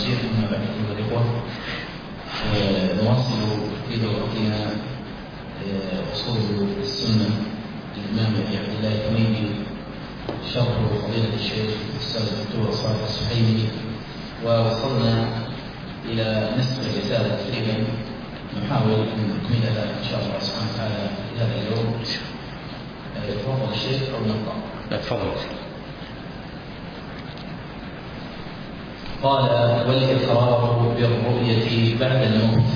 الشيخ. أما بعد أيها الإخوة، نواصل في دورتنا أصول السنة للإمام أبي عبد الله الحميدي، شرح فضيلة الشيخ الأستاذ الدكتور صالح السحيمي، ووصلنا إلى نصف الرسالة تقريبا، نحاول أن نكملها إن شاء الله سبحانه وتعالى في هذا اليوم. تفضل الشيخ أو نقرأ؟ لا تفضل. قال: والإقرار بالرؤية بعد الموت.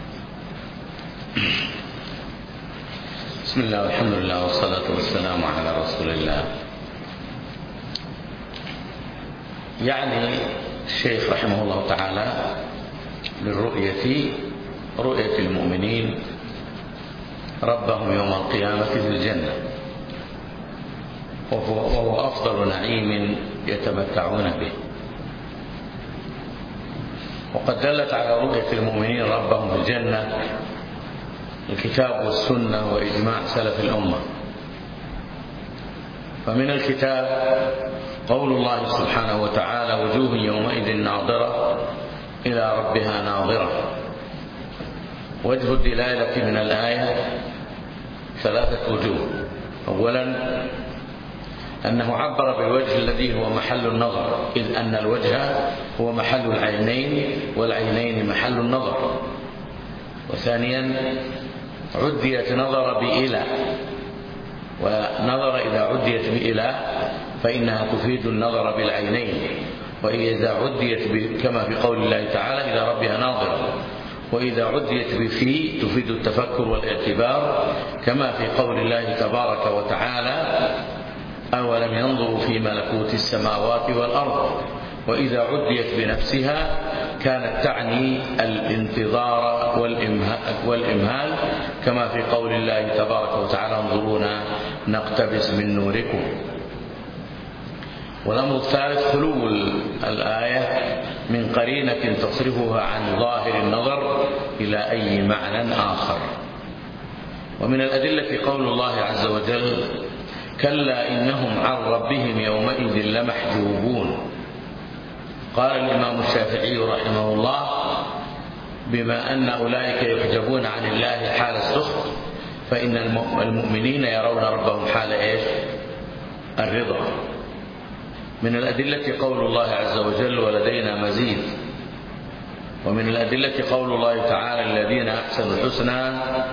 بسم الله والحمد لله والصلاة والسلام على رسول الله. يعني الشيخ رحمه الله تعالى للرؤية رؤية المؤمنين ربهم يوم القيامة في الجنة، وهو أفضل نعيم يتمتعون به. وقد دلت على رؤية المؤمنين ربهم في الجنة الكتاب والسنة وإجماع سلف الأمة. فمن الكتاب قول الله سبحانه وتعالى: وجوه يومئذ ناظرة إلى ربها ناظرة. وجه الدلالة من الآية ثلاثة وجوه. أولا أنه عبر بالوجه الذي هو محل النظر، إذ أن الوجه هو محل العينين والعينين محل النظر. وثانيا عديت نظر بإلى، ونظر إذا عديت بإلى فإنها تفيد النظر بالعينين، وإذا عديت كما في قول الله تعالى: إلى ربها ناظرة. وإذا عديت بفي تفيد التفكر والاعتبار، كما في قول الله تبارك وتعالى: أولم ينظروا في ملكوت السماوات والأرض. وإذا عديت بنفسها كانت تعني الانتظار والإمهال، كما في قول الله تبارك وتعالى: انظرونا نقتبس من نوركم. والأمر الثالث خلو الآية من قرينة تصرفها عن ظاهر النظر إلى أي معنى آخر. ومن الأدلة قول الله عز وجل: كلا إنهم عن ربهم يومئذ لمحجوبون. قال الإمام الشافعي رحمه الله: بما أن أولئك يحجبون عن الله حال السخط، فإن المؤمنين يرون ربهم حال إيش؟ الرضا. من الأدلة قول الله عز وجل: ولدينا مزيد. ومن الأدلة قول الله تعالى: الذين أحسنوا الحسنى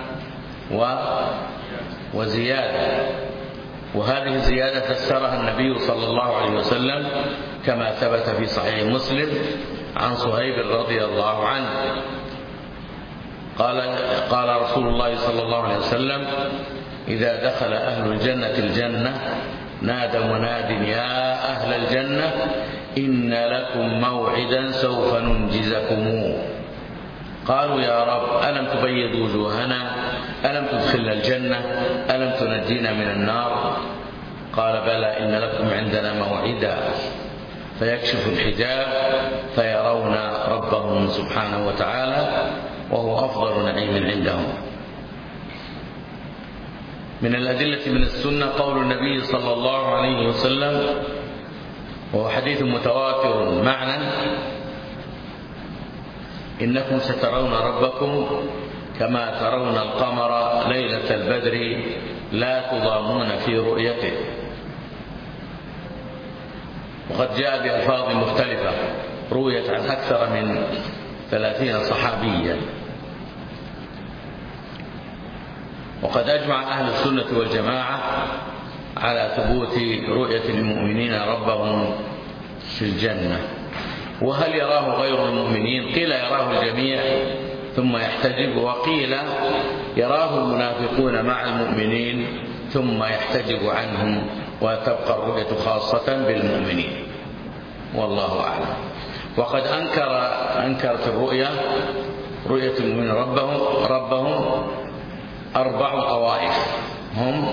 وزيادة. وهذه الزيادة فسرها النبي صلى الله عليه وسلم كما ثبت في صحيح مسلم عن صهيب رضي الله عنه قال رسول الله صلى الله عليه وسلم: إذا دخل أهل الجنة الجنة نادى مناد: يا أهل الجنة إن لكم موعدا سوف ننجزكم. قالوا: يا رب، ألم تبيض وجوهنا؟ ألم تدخلنا الجنة؟ ألم تنجينا من النار؟ قال: بلى، إن لكم عندنا موعدا. فيكشف الحجاب فيرون ربهم سبحانه وتعالى، وهو أفضل نعيم عندهم. من الأدلة من السنة قول النبي صلى الله عليه وسلم، وهو حديث متواتر معنى: إنكم سترون ربكم كما ترون القمر ليلة البدر لا تضامون في رؤيته. وقد جاء بألفاظ مختلفة رويت عن أكثر من 30 صحابيا. وقد أجمع أهل السنة والجماعة على ثبوت رؤية المؤمنين ربهم في الجنة. وهل يراه غير المؤمنين؟ قيل يراه الجميع ثم يحتجب، وقيل يراه المنافقون مع المؤمنين ثم يحتجب عنهم، وتبقى الرؤية خاصة بالمؤمنين، والله أعلم. وقد أنكرت رؤية المؤمنين ربهم 4 طوائف، هم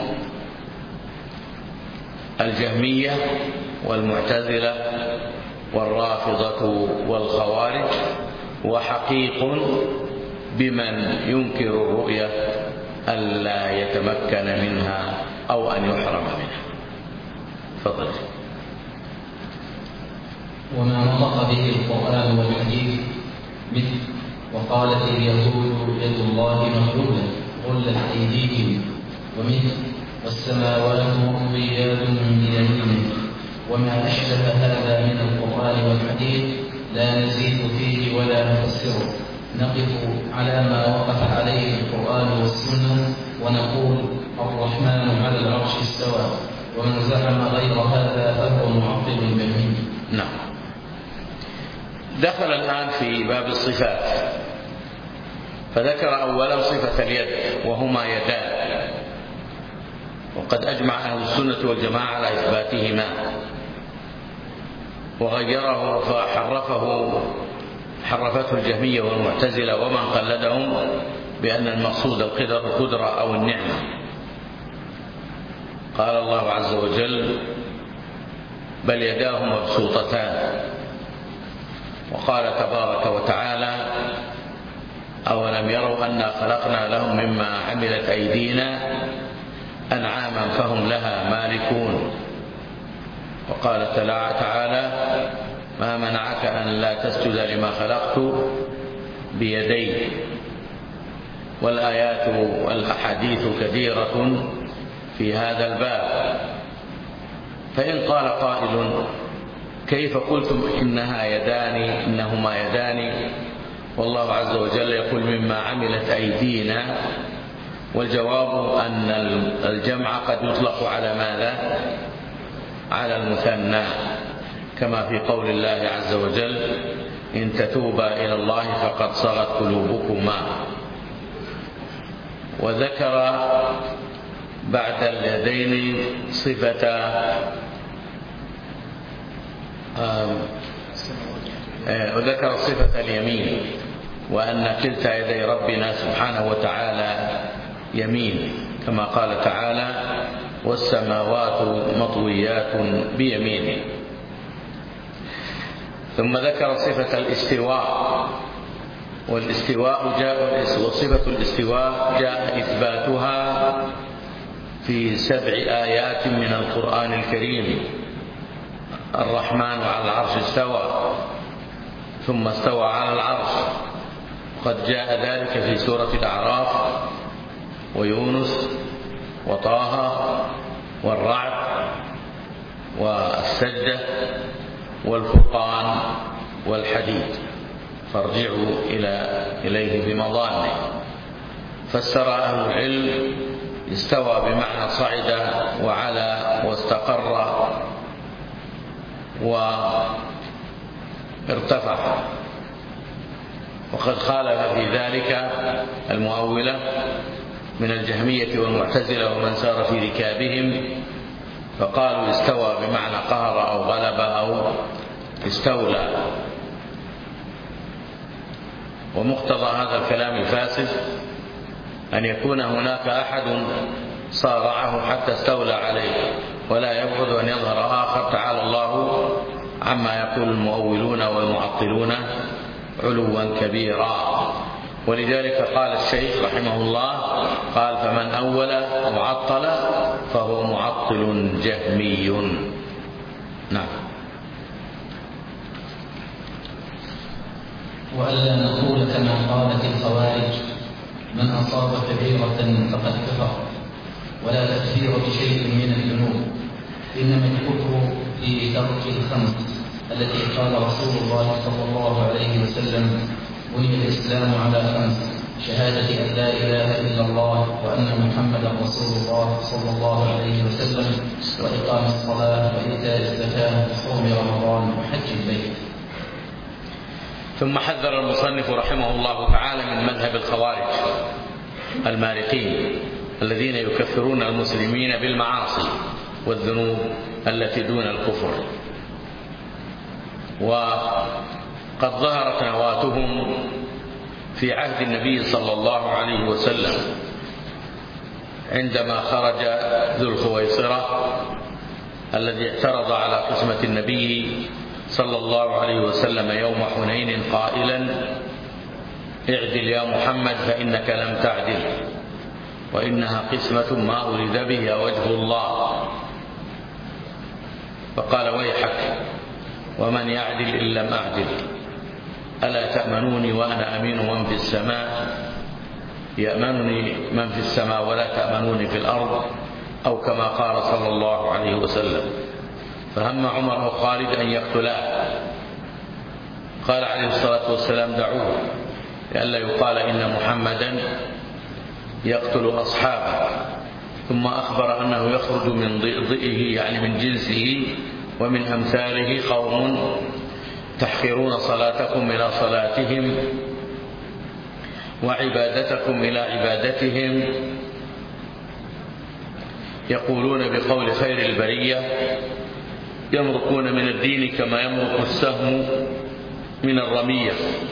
الجهمية والمعتزلة والرافضة والخوارج، وحقيق بمن ينكر الرؤية ألا يتمكن منها أو أن يحرم منها. فضل. وما نطق به القرآن والحديث مثل وقالت اليهود يد الله مغلولة غلت أيديهم، ومثل والسماوات مطويات بيمينه، وما أشبه هذا من القرآن والحديث لا نزيد فيه ولا نفسره، نقف على ما وقف عليه القرآن والسنة ونقول الرحمن على العرش استوى، ومن زعم غير هذا فهو معطل جهمي. نعم. دخل الآن في باب الصفات، فذكر أولا صفة اليد وهما يدان، وقد أجمع أهل السنة والجماعة على إثباتهما، وغيره حرفته الجهمية والمعتزلة ومن قلدهم بأن المقصود القدرة أو النعمة. قال الله عز وجل بل يداه مبسوطتان، وقال تبارك وتعالى أولم يروا أنا خلقنا لهم مما عملت أيدينا أنعاما فهم لها مالكون. وقال تعالى ما منعك أن لا تسجد لما خلقت بيدي. والآيات والأحاديث كثيرة في هذا الباب. فإن قال قائل كيف قلتم إنهما يدان والله عز وجل يقول مما عملت أيدينا؟ والجواب أن الجمع قد يطلق على ماذا؟ على المثنى، كما في قول الله عز وجل إن تتوبا إلى الله فقد صغت قلوبكما. وذكر بعد اليدين وذكر صفة اليمين، وأن كلتا يدي ربنا سبحانه وتعالى يمين، كما قال تعالى والسماوات مطويات بيمينه. ثم ذكر صفة الاستواء، وصفة الاستواء جاء إثباتها في 7 آيات من القرآن الكريم. الرحمن على العرش استوى ثم استوى على العرش، قد جاء ذلك في سورة الأعراف ويونس وطه والرعد والسجدة والفرقان والحديد، فارجعوا إليه بمضانه. فسر أهل العلم استوى بمعنى صعد وعلى واستقر وارتفع، وقد خالف في ذلك المؤولة من الجهمية والمعتزلة ومن سار في ركابهم، فقالوا استوى بمعنى قهر أو غلب أو استولى. ومقتضى هذا الكلام الفاسد أن يكون هناك أحد صارعه حتى استولى عليه، ولا يبعد أن يظهر آخر تعالى الله عما يقول المؤولون والمعطلون علوا كبيرا. ولذلك قال الشيخ رحمه الله قال فمن أول أو عطل فهو معطل جهمي. نعم. وألا نقول كما قالت الخوارج من أصاب كبيرة فقد كفر، ولا تكفير بشيء من الذنوب، إنما الكفر في ترك الخمس التي قال رسول الله صلى الله عليه وسلم بني الإسلام على 5: شهادة أن لا إله إلا الله وأن محمدا رسول الله صلى الله عليه وسلم، وإقام الصلاة وإيتاء الزكاة وصوم رمضان وحج البيت. ثم حذر المصنف رحمه الله تعالى من مذهب الخوارج المارقين الذين يكفرون المسلمين بالمعاصي والذنوب التي دون الكفر. وقد ظهرت نواتهم في عهد النبي صلى الله عليه وسلم عندما خرج ذو الخويصرة الذي اعترض على قسمة النبي صلى الله عليه وسلم يوم حنين قائلا اعدل يا محمد فإنك لم تعدل وإنها قسمة ما أريد بها وجه الله. فقال ويحك ومن يعدل إن لم أعدل، ألا تأمنوني وأنا أمين من في السماء، يأمنني من في السماء ولا تأمنوني في الأرض، أو كما قال صلى الله عليه وسلم. فهم عمر أو خالد أن يقتلاه، قال عليه الصلاة والسلام دعوه لئلا يقال إن محمدا يقتل أصحابه، ثم أخبر أنه يخرج من ضئه يعني من جنسه ومن أمثاله قوم تحقرون صلاتكم إلى صلاتهم وعبادتكم إلى عبادتهم، يقولون بقول خير البرية، يمرقون من الدين كما يمرق السهم من الرمية،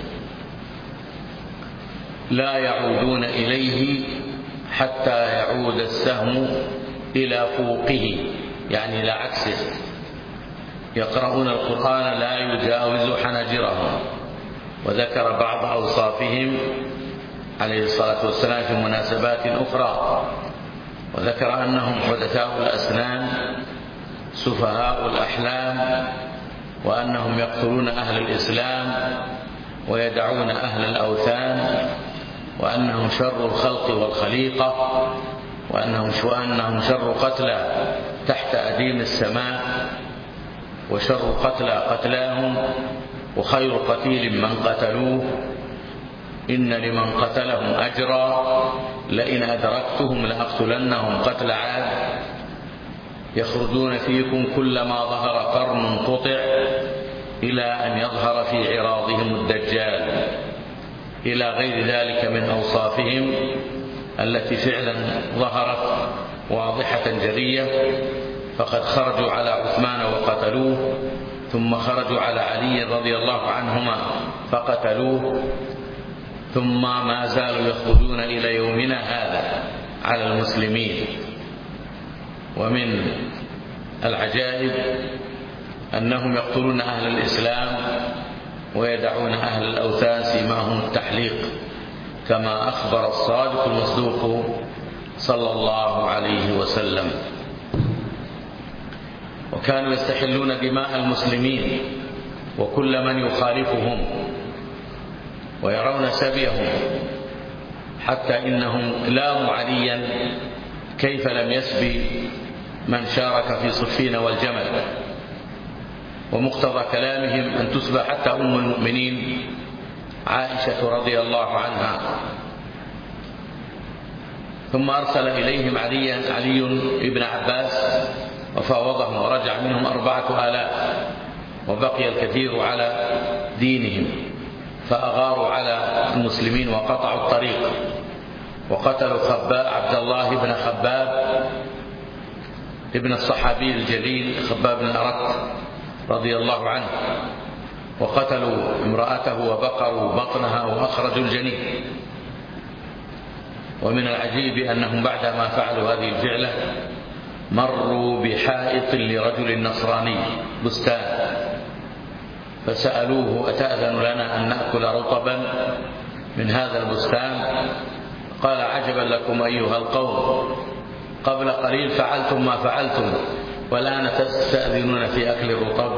لا يعودون إليه حتى يعود السهم إلى فوقه، يعني إلى عكسه، يقرؤون القرآن لا يجاوز حناجرهم. وذكر بعض أوصافهم عليه الصلاة والسلام في مناسبات أخرى، وذكر أنهم حدثاء الأسنان سفهاء الأحلام، وأنهم يقتلون أهل الإسلام ويدعون أهل الأوثان، وأنهم شر الخلق والخليقة، وأنهم شر قتلى تحت أديم السماء، وشر قتلى قتلاهم، وخير قتيل من قتلوه، إن لمن قتلهم أجرا، لئن أدركتهم لأقتلنهم قتل عاد، يخرجون فيكم كلما ظهر قرن قطع، إلى أن يظهر في عراضهم الدجال، إلى غير ذلك من أوصافهم التي فعلا ظهرت واضحة جلية. فقد خرجوا على عثمان وقتلوه، ثم خرجوا على علي رضي الله عنهما فقتلوه، ثم ما زالوا يخرجون إلى يومنا هذا على المسلمين. ومن العجائب أنهم يقتلون أهل الإسلام ويدعون أهل الأوثان سيماهم التحليق، كما أخبر الصادق المصدوق صلى الله عليه وسلم. وكانوا يستحلون دماء المسلمين وكل من يخالفهم، ويرون سبيهم، حتى إنهم لاموا عليا كيف لم يسبي من شارك في صفين والجمل. ومقتضى كلامهم أن تسبى حتى أم المؤمنين عائشة رضي الله عنها. ثم أرسل إليهم علي بن عباس وفاوضهم، ورجع منهم 4000، وبقي الكثير على دينهم، فأغاروا على المسلمين وقطعوا الطريق، وقتلوا عبد الله بن خباب ابن الصحابي الجليل خباب بن الأرت رضي الله عنه، وقتلوا امرأته وبقروا بطنها وأخرجوا الجنين. ومن العجيب أنهم بعدما فعلوا هذه الفعلة مروا بحائط لرجل نصراني بستان، فسألوه أتأذن لنا أن نأكل رطبا من هذا البستان؟ قال عجبا لكم أيها القوم، قبل قليل فعلتم ما فعلتم والآن تستأذنون في أكل الرطب.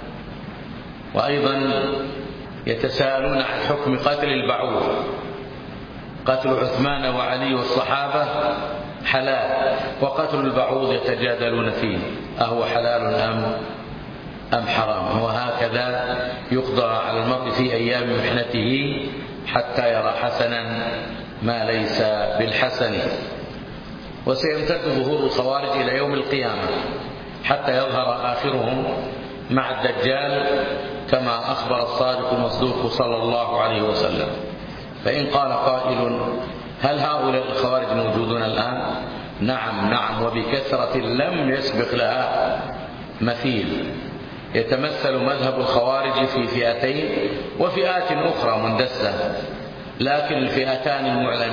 وأيضا يتساءلون عن حكم قتل البعوض، قتل عثمان وعلي والصحابة حلال، وقتل البعوض يتجادلون فيه أهو حلال أم حرام. وهكذا يقضى على المرء في أيام محنته حتى يرى حسنا ما ليس بالحسن. وسيمتد ظهور الخوارج إلى يوم القيامة حتى يظهر آخرهم مع الدجال، كما أخبر الصادق المصدوق صلى الله عليه وسلم. فإن قال قائل هل هؤلاء الخوارج موجودون الآن؟ نعم، وبكثرة لم يسبق لها مثيل. يتمثل مذهب الخوارج في فئتين وفئات أخرى مندسة، لكن الفئتان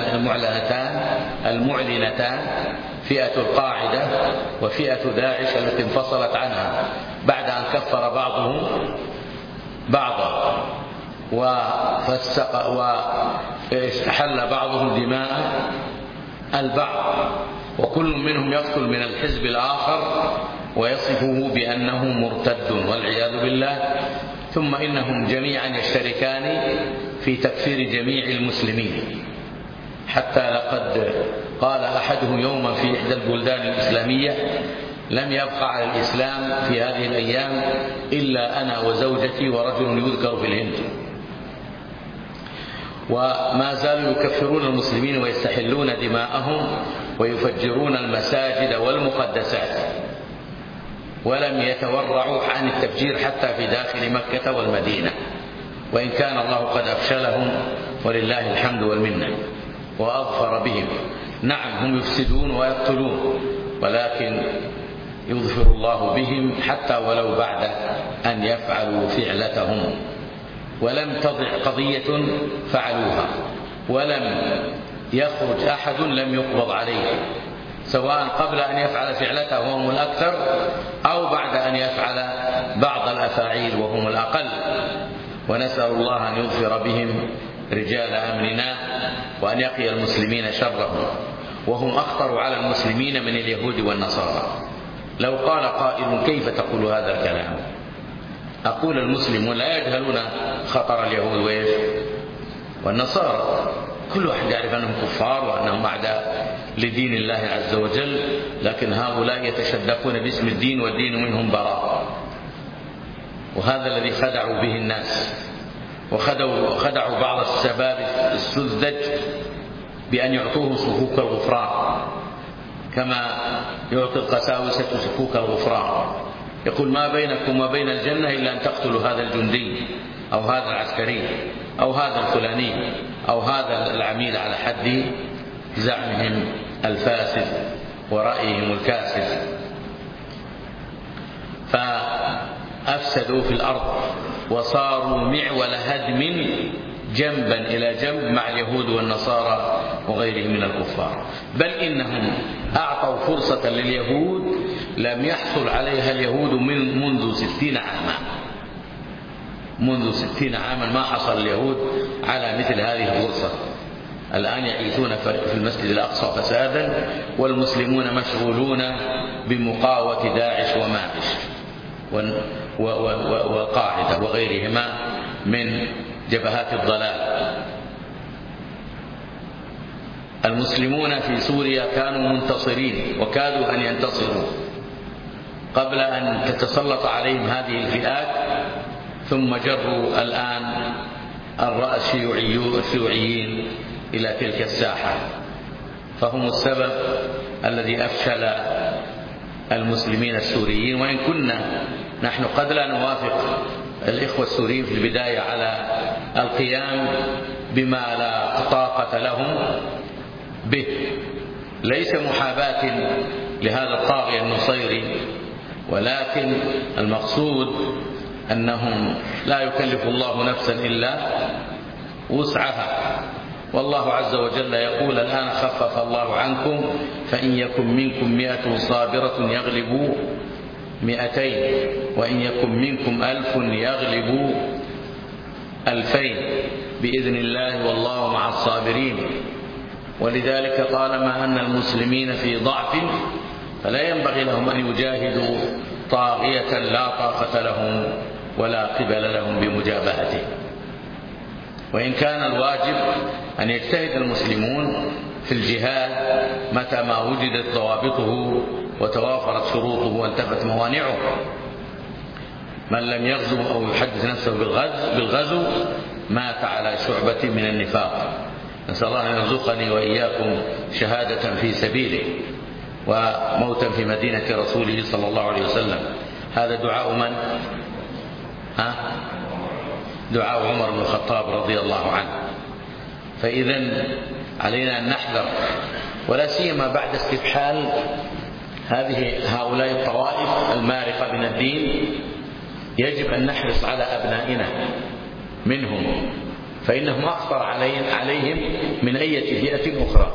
المعلنتان فئة القاعدة وفئة داعش التي انفصلت عنها بعد أن كفر بعضهم بعضا واستحل بعضهم دماء البعض، وكل منهم يقتل من الحزب الآخر ويصفه بأنه مرتد والعياذ بالله، ثم إنهم جميعا يشتركان في تكفير جميع المسلمين، حتى لقد قال أحدهم يوما في إحدى البلدان الإسلامية: لم يبقى على الإسلام في هذه الأيام إلا أنا وزوجتي ورجل يذكر في الهند. وما زالوا يكفرون المسلمين ويستحلون دماءهم ويفجرون المساجد والمقدسات، ولم يتورعوا عن التفجير حتى في داخل مكة والمدينة، وإن كان الله قد أفشلهم ولله الحمد والمنة وأظفر بهم. نعم هم يفسدون ويقتلون، ولكن يظفر الله بهم حتى ولو بعد أن يفعلوا فعلتهم. ولم تضع قضية فعلوها، ولم يخرج أحد لم يقبض عليه، سواء قبل أن يفعل فعلته وهم الأكثر أو بعد أن يفعل بعض الأفاعيل وهم الأقل. ونسأل الله أن يظفر بهم رجال أمننا وأن يقي المسلمين شرهم، وهم أخطر على المسلمين من اليهود والنصارى. لو قال قائل: كيف تقول هذا الكلام؟ أقول: المسلمون لا يجهلون خطر اليهود والنصارى، كل واحد يعرف أنهم كفار وأنهم أعداء لدين الله عز وجل، لكن هؤلاء يتشدقون باسم الدين والدين منهم براء. وهذا الذي خدعوا به الناس، وخدعوا بعض الشباب السذج بأن يعطوهم صكوك الغفران، كما يعطي القساوسة صكوك الغفران. يقول: ما بينكم وبين الجنة إلا أن تقتلوا هذا الجندي أو هذا العسكري أو هذا الفلاني أو هذا العميل، على حد زعمهم الفاسد ورأيهم الكاسد. فأفسدوا في الأرض وصاروا معول هدم جنبا إلى جنب مع اليهود والنصارى وغيرهم من الكفار. بل إنهم أعطوا فرصة لليهود لم يحصل عليها اليهود منذ 60 عاما. منذ 60 عاما ما حصل اليهود على مثل هذه الفرصة. الآن يعيثون في المسجد الأقصى فسادا، والمسلمون مشغولون بمقاومة داعش وماعش والقاعدة وغيرهما من جبهات الضلال. المسلمون في سوريا كانوا منتصرين وكادوا أن ينتصروا قبل أن تتسلط عليهم هذه الفئات، ثم جروا الآن الشيوعيين إلى تلك الساحة، فهم السبب الذي أفشل المسلمين السوريين. وإن كنا نحن قد لا نوافق الإخوة السوريين في البداية على القيام بما لا طاقة لهم به، ليس محاباة لهذا الطاغية النصيري، ولكن المقصود أنهم لا يكلف الله نفسا إلا وسعها. والله عز وجل يقول: الآن خفف الله عنكم فإن يكن منكم 100 صابرة يغلبوا 200، وإن يكن منكم 1000 يغلبوا 2000 بإذن الله والله مع الصابرين. ولذلك طالما أن المسلمين في ضعف فلا ينبغي لهم أن يجاهدوا طاغية لا طاقة لهم ولا قبل لهم بمجابهته. وإن كان الواجب أن يجتهد المسلمون في الجهاد متى ما وجدت ضوابطه وتوافرت شروطه وانتفت موانعه. من لم يغزو أو يحدث نفسه بالغزو مات على شعبة من النفاق. نسأل الله أن يرزقني وإياكم شهادة في سبيله وموتا في مدينة رسوله صلى الله عليه وسلم. هذا دعاء من؟ دعاء عمر بن الخطاب رضي الله عنه. فإذا علينا أن نحذر، ولا سيما بعد استفحال هؤلاء الطوائف المارقة من الدين. يجب أن نحرص على أبنائنا منهم، فإنهم أخطر عليهم من أي فئة أخرى،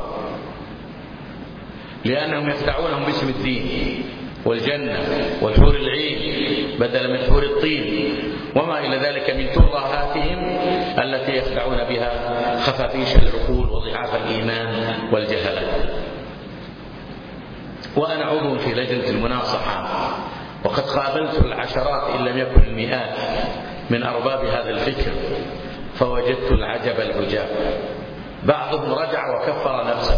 لأنهم يخدعونهم باسم الدين والجنة والحور العين بدلا من حور الطين وما إلى ذلك من ترهاتهم التي يخدعون بها خفافيش العقول وضعاف الإيمان والجهلة. وأنا عضو في لجنة المناصحة، وقد قابلت العشرات إن لم يكن المئات من أرباب هذا الفكر فوجدت العجب العجاب. بعضهم رجع وكفر نفسه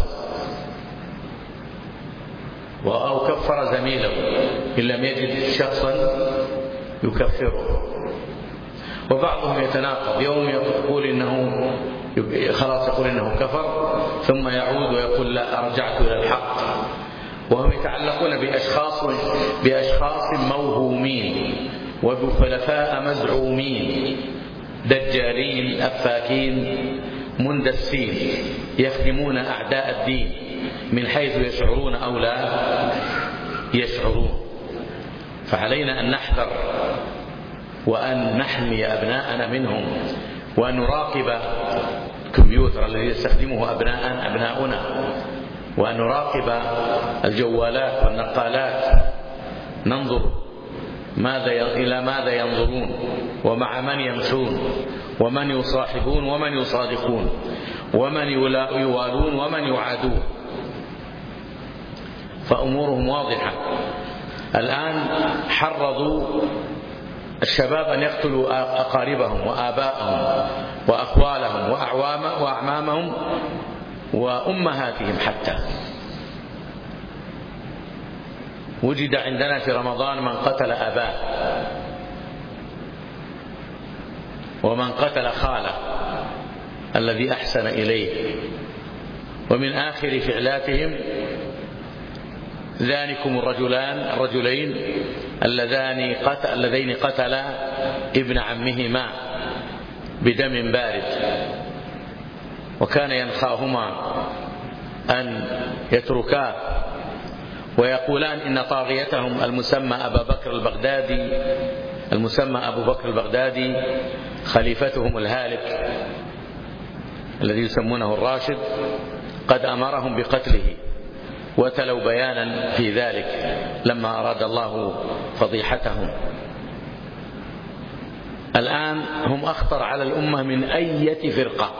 أو كفر زميله إن لم يجد شخصا يكفره، وبعضهم يتناقض، يوم يقول إنه خلاص يقول إنه كفر ثم يعود ويقول لا أرجعت إلى الحق، وهم يتعلقون بأشخاص موهومين وبخلفاء مزعومين دجالين أفاكين مندسين يخدمون أعداء الدين من حيث يشعرون أو لا يشعرون. فعلينا أن نحذر وأن نحمي أبناءنا منهم، وأن نراقب الكمبيوتر الذي يستخدمه أبناؤنا، وأن نراقب الجوالات والنقالات، ننظر إلى ماذا ينظرون، ومع من يمشون، ومن يصاحبون ومن يصادقون، ومن يوالون ومن يعادون. فأمورهم واضحة. الآن حرضوا الشباب أن يقتلوا أقاربهم وآباءهم وأخوالهم وأعمامهم وأمهاتهم حتى. وجد عندنا في رمضان من قتل أباه ومن قتل خاله الذي أحسن إليه. ومن آخر فعلاتهم ذلكم الرجلين اللذين قتلا ابن عمهما بدم بارد، وكان ينخاهما أن يتركاه ويقولان إن طاغيتهم المسمى أبو بكر البغدادي خليفتهم الهالك الذي يسمونه الراشد قد أمرهم بقتله، وتلوا بيانا في ذلك لما أراد الله فضيحتهم. الآن هم أخطر على الأمة من أي فرقة،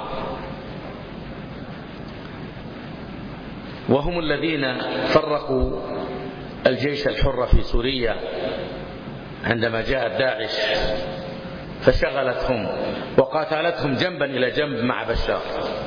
وهم الذين فرقوا الجيش الحر في سوريا عندما جاءت داعش فشغلتهم وقاتلتهم جنبا إلى جنب مع بشار،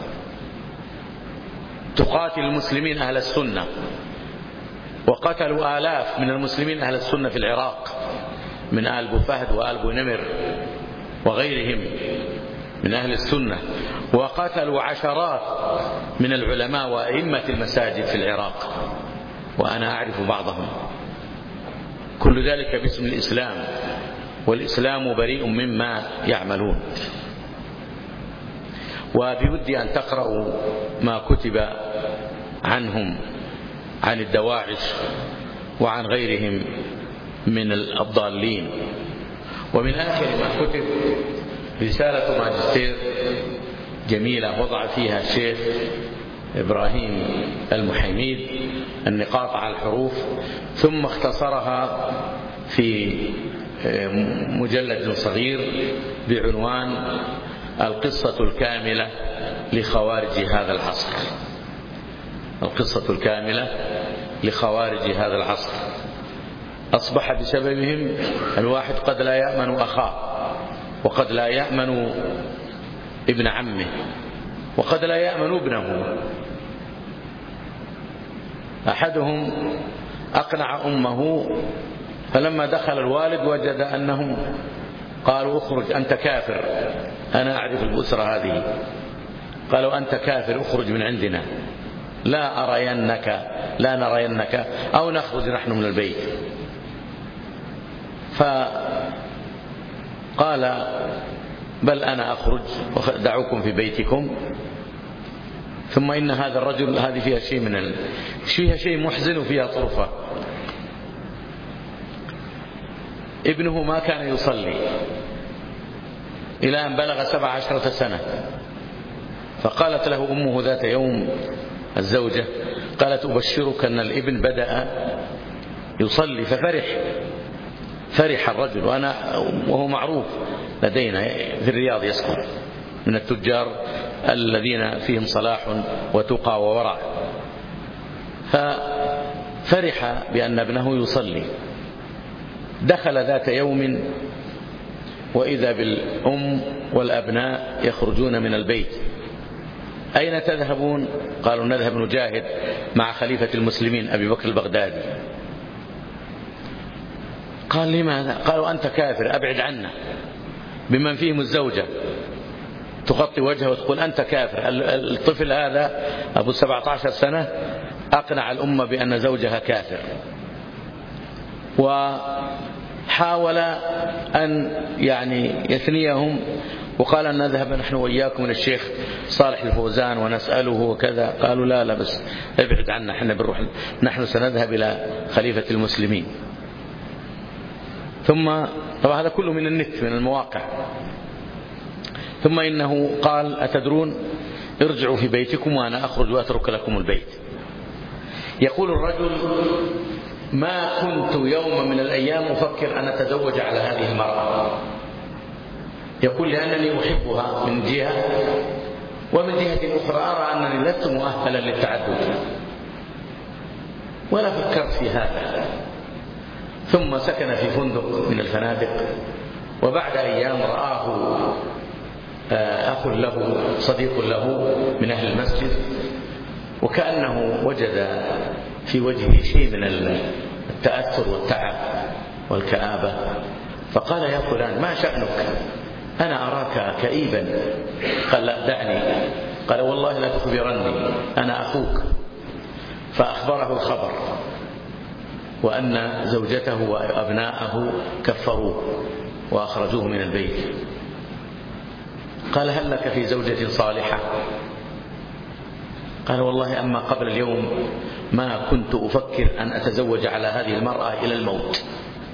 تقاتل المسلمين أهل السنة، وقتلوا آلاف من المسلمين أهل السنة في العراق من آل بو فهد وآل بو نمر وغيرهم من أهل السنة، وقتلوا عشرات من العلماء وأئمة المساجد في العراق وأنا أعرف بعضهم. كل ذلك باسم الإسلام، والإسلام بريء مما يعملون. وبودي أن تقرأوا ما كتب عنهم عن الدواعش وعن غيرهم من الضالين. ومن آخر ما كتب رسالة ماجستير جميلة وضع فيها الشيخ إبراهيم المحيميد النقاط على الحروف، ثم اختصرها في مجلد صغير بعنوان القصة الكاملة لخوارج هذا العصر. القصة الكاملة لخوارج هذا العصر. أصبح بسببهم الواحد قد لا يأمن أخاه، وقد لا يأمن ابن عمه، وقد لا يأمن ابنه. أحدهم أقنع أمه، فلما دخل الوالد وجد أنهم قالوا اخرج أنت كافر، أنا أعرف الأسرة هذه، قالوا أنت كافر اخرج من عندنا، لا نرينك أو نخرج نحن من البيت. فقال بل أنا أخرج دعوكم في بيتكم. ثم إن هذا الرجل هذه فيها شيء محزن وفيها طرفة. ابنه ما كان يصلي إلى أن بلغ 17 سنة، فقالت له أمه ذات يوم الزوجة، قالت أبشرك أن الابن بدأ يصلي. فرح الرجل، وهو معروف لدينا في الرياض يسكن، من التجار الذين فيهم صلاح وتقى وورع. ففرح بأن ابنه يصلي. دخل ذات يوم وإذا بالأم والأبناء يخرجون من البيت. أين تذهبون؟ قالوا نذهب نجاهد مع خليفة المسلمين أبي بكر البغدادي. قال لماذا؟ قالوا أنت كافر، أبعد عنا، بمن فيهم الزوجة تغطي وجهه وتقول أنت كافر. الطفل هذا أبو 17 سنة أقنع الأمة بأن زوجها كافر، وحاول أن يثنيهم وقال أن نذهب نحن وإياكم إلى الشيخ صالح الفوزان ونسأله وكذا. قالوا لا بس ابعد عنا، احنا بنروح، نحن سنذهب إلى خليفة المسلمين. ثم طبعا هذا كله من النت، من المواقع. ثم إنه قال أتدرون، ارجعوا في بيتكم وأنا أخرج وأترك لكم البيت. يقول الرجل ما كنت يوم من الأيام أفكر أن أتزوج على هذه المرأة. يقول لأنني أحبها من جهة، ومن جهة أخرى أرى أنني لست مؤهلا للتعدد، ولا فكرت في هذا. ثم سكن في فندق من الفنادق، وبعد أيام رآه أخ له صديق له من أهل المسجد، وكأنه وجد في وجهه شيء من التأثر والتعب والكآبة، فقال يا فلان ما شأنك؟ أنا أراك كئيبا. قال لا دعني. قال والله لا تخبرني، أنا أخوك. فأخبره الخبر، وأن زوجته وأبناءه كفروه وأخرجوه من البيت. قال هل لك في زوجة صالحة؟ قال والله أما قبل اليوم ما كنت أفكر أن أتزوج على هذه المرأة إلى الموت،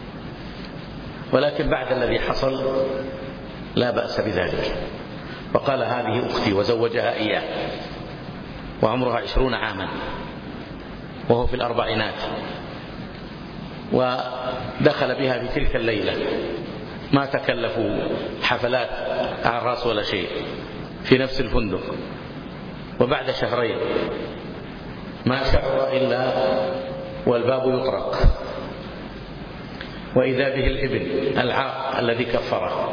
ولكن بعد الذي حصل لا بأس بذلك. وقال هذه أختي، وزوجها إياه وعمرها 20 عاما وهو في الأربعينات، ودخل بها في تلك الليلة، ما تكلفوا حفلات أعراس ولا شيء، في نفس الفندق. وبعد شهرين ما شعر إلا والباب يطرق، وإذا به الابن العاق الذي كفره.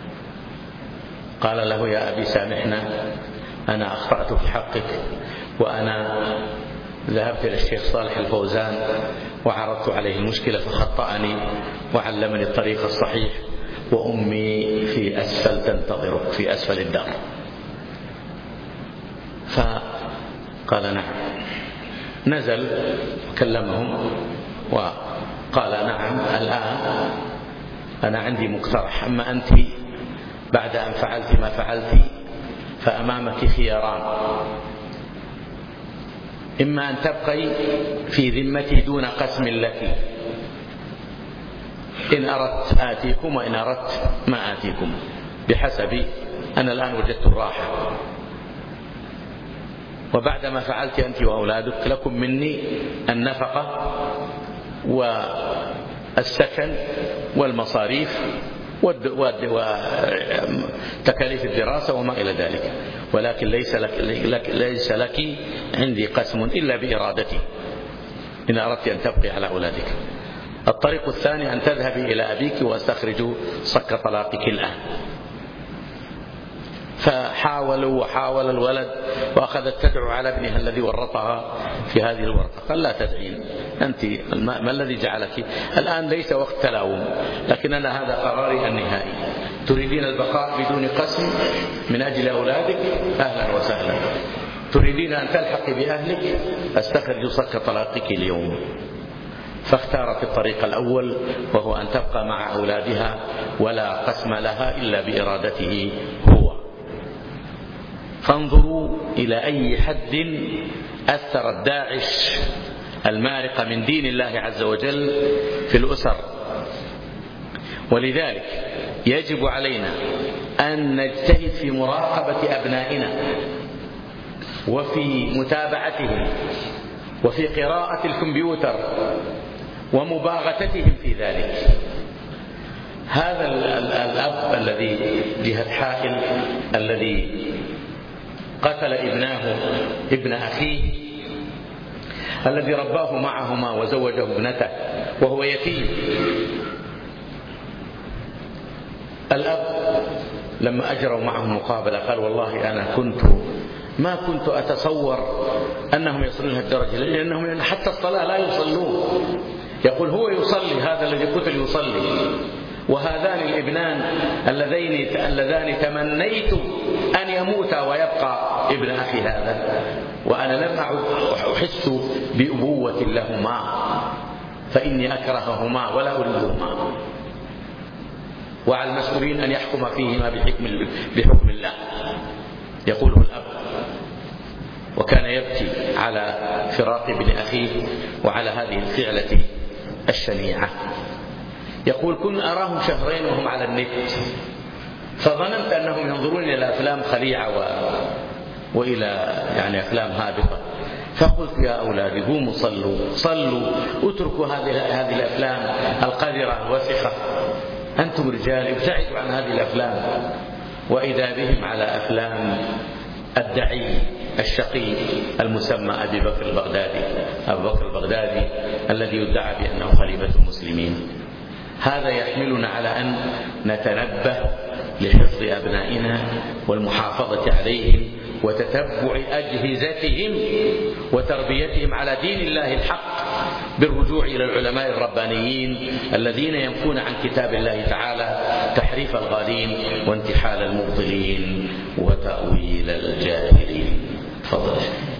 قال له يا أبي سامحنا، أنا أخطأت في حقك، وأنا ذهبت إلى الشيخ صالح الفوزان وعرضت عليه المشكلة فخطأني وعلمني الطريق الصحيح، وأمي في أسفل تنتظرك في أسفل الدار. فقال نعم. نزل وكلمهم وقال نعم الآن أنا عندي مقترح، أما أنت بعد أن فعلت ما فعلت فأمامك خياران، إما أن تبقي في ذمتي دون قسم لك، إن أردت آتيكم وإن أردت ما آتيكم، بحسب أنا الآن وجدت الراحة، وبعد ما فعلت أنت وأولادك لكم مني النفقة والسكن والمصاريف وتكاليف الدراسة وما إلى ذلك، ولكن ليس لك عندي قسم إلا بإرادتي إن أردت أن تبقي على أولادك. الطريق الثاني أن تذهبي إلى أبيك واستخرج صك طلاقك الآن. فحاولوا وحاول الولد، وأخذت تدعو على ابنها الذي ورطها في هذه الورطة. قال لا تدعين أنت، ما الذي جعلك الآن؟ ليس وقت تلاوم، لكن أنا هذا قراري النهائي. تريدين البقاء بدون قسم من أجل أولادك، أهلا وسهلا. تريدين أن تلحقي بأهلك، استخرج صك طلاقك اليوم. فاختارت الطريق الأول، وهو أن تبقى مع أولادها ولا قسم لها إلا بإرادته هو. فانظروا إلى أي حد أثرت داعش المارقة من دين الله عز وجل في الأسر. ولذلك يجب علينا أن نجتهد في مراقبة أبنائنا وفي متابعتهم وفي قراءة الكمبيوتر ومباغتتهم في ذلك. هذا الأب الذي جهة حائل الذي قتل ابن أخيه الذي رباه معهما وزوجه ابنته وهو يتيم، الأب لما أجروا معه مقابلة قال والله أنا ما كنت أتصور أنهم يصلون الدرجة، لأنهم حتى الصلاة لا يصلون. يقول هو يصلي، هذا الذي قتل يصلي، وهذان الابنان اللذان تمنيت أن يموتا ويبقى ابن أخي هذا، وأنا لم أحس بأبوة لهما، فإني أكرههما ولا أريدهما، وعلى المسؤولين أن يحكم فيهما بحكم الله. يقوله الأب، وكان يبكي على فراق ابن أخيه وعلى هذه الفعلة الشنيعة. يقول كنت أراهم شهرين وهم على النت، فظننت أنهم ينظرون إلى أفلام خليعة وإلى يعني أفلام هابطة، فقلت يا أولادي قوموا صلوا اتركوا هذه الأفلام القذرة الوسخة، أنتم رجال ابتعدوا عن هذه الأفلام. وإذا بهم على أفلام الدعي الشقي المسمى أبو بكر البغدادي الذي يدعى بأنه خليفة المسلمين. هذا يحملنا على أن نتنبه لحفظ أبنائنا والمحافظة عليهم وتتبع أجهزتهم وتربيتهم على دين الله الحق، بالرجوع إلى العلماء الربانيين الذين ينفون عن كتاب الله تعالى تحريف الغالين وانتحال المبطلين وتأويل الجاهلين. تفضل.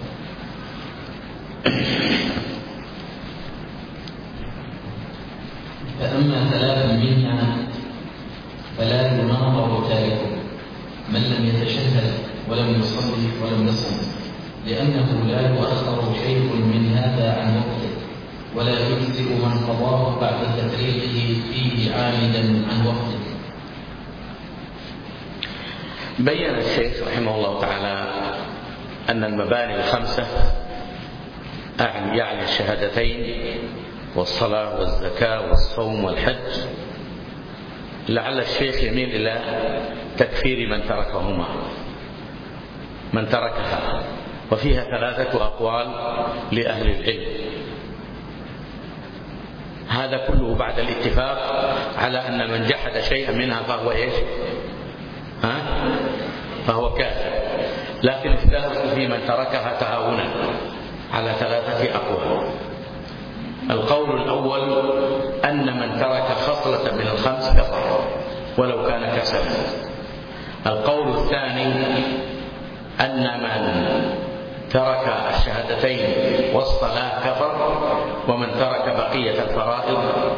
فأما ثلاث منها فلا يناظر تاركه من لم يتشهد ولم يصلي ولم يصم، لأنه لا يؤخر شيء من هذا عن وقته، ولا يجزئ من قضاه بعد تفريقه فيه عامدا عن وقته. بين الشيخ رحمه الله تعالى أن المباني الخمسة يعني الشهادتين والصلاة والزكاة والصوم والحج، لعل الشيخ يميل إلى تكفير من تركها، وفيها ثلاثة أقوال لأهل العلم. هذا كله بعد الاتفاق على أن من جحد شيئا منها فهو إيش؟ فهو كافر. لكن اختلفوا في من تركها تهاونا على ثلاثة أقوال. القول الأول أن من ترك خصلة من الخمس كفر ولو كان كسلا. القول الثاني أن من ترك الشهادتين والصلاة كفر، ومن ترك بقية الفرائض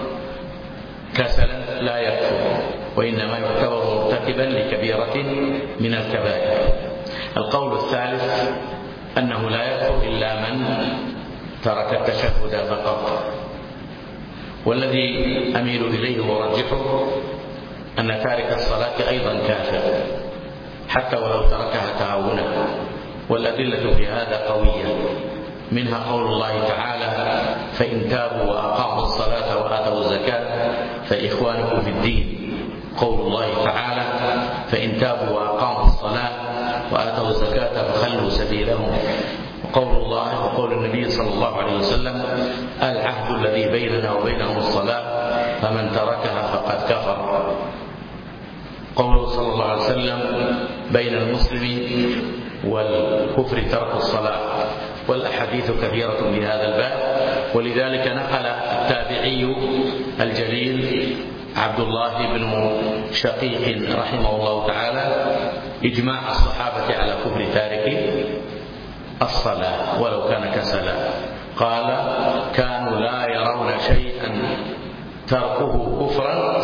كسلا لا يكفر، وإنما يعتبر مرتكبا لكبيرة من الكبائر. القول الثالث أنه لا يكفر إلا من ترك التشهد فقط، والذي أميل إليه وأرجحه أن تارك الصلاة أيضا كافر حتى ولو تركها تهاونا، والأدلة في هذا قوية، منها قول الله تعالى فإن تابوا وأقاموا الصلاة وآتوا الزكاة فإخوانكم في الدين. قول الله تعالى فإن تابوا وأقاموا الصلاة وآتوا الزكاة فخلوا سبيلهم. وقول الله وقول النبي صلى الله عليه وسلم العهد الذي بيننا وبينهم الصلاة فمن تركها فقد كفر. قوله صلى الله عليه وسلم بين المسلم والكفر ترك الصلاة، والأحاديث كثيرة في هذا الباب. ولذلك نقل التابعي الجليل عبد الله بن شقيق رحمه الله تعالى إجماع الصحابة على كفر تارك الصلاة ولو كان كسلا. قال كانوا لا يرون شيئا تركه كفرا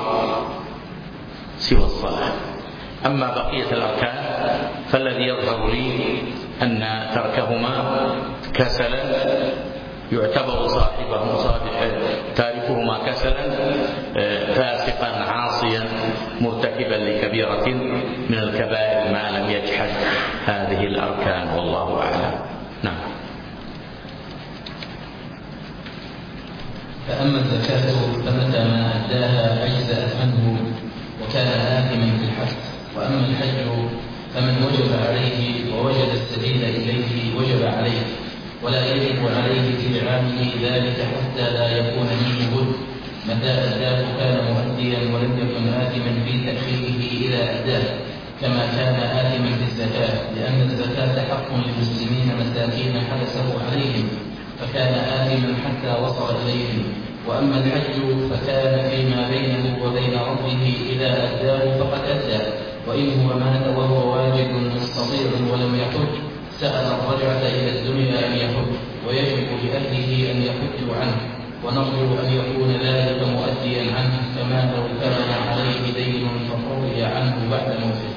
سوى الصلاة. أما بقية الأركان فالذي يظهر لي أن تركهما كسلا يعتبر تاركهما كسلا فاسقا عاصيا مرتكبا لكبيرة من الكبائر ما لم يجحد هذه الأركان، والله أعلم. نعم. فأما الزكاة فمتى ما أداها أجزأت عنه وكان آثما في الحج. وأما الحج فمن وجب عليه ووجد السبيل إليه وجب عليه، ولا يجب عليه في عامه ذلك حتى لا يكون منه بد، متى أداه كان مؤديا ولم يكن آثما في تأخيره إلى أداه، كما كان آثما في الزكاة، لأن الزكاة حق للمسلمين مساكين حبسه عليهم، فكان آثما حتى وصل إليهم. وأما الحج فكان فيما بينه وبين ربه، إذا أداه فقد أدى، وإن هو مات وهو واجب مستطيع ولم يحج سأل الرجعة إلى الدنيا أن يحج، ويجب لأهله أن يحجوا عنه، ونرجو أن يكون ذلك مؤديا عنه، كما لو كان عليه دين فقضي عنه بعد موته.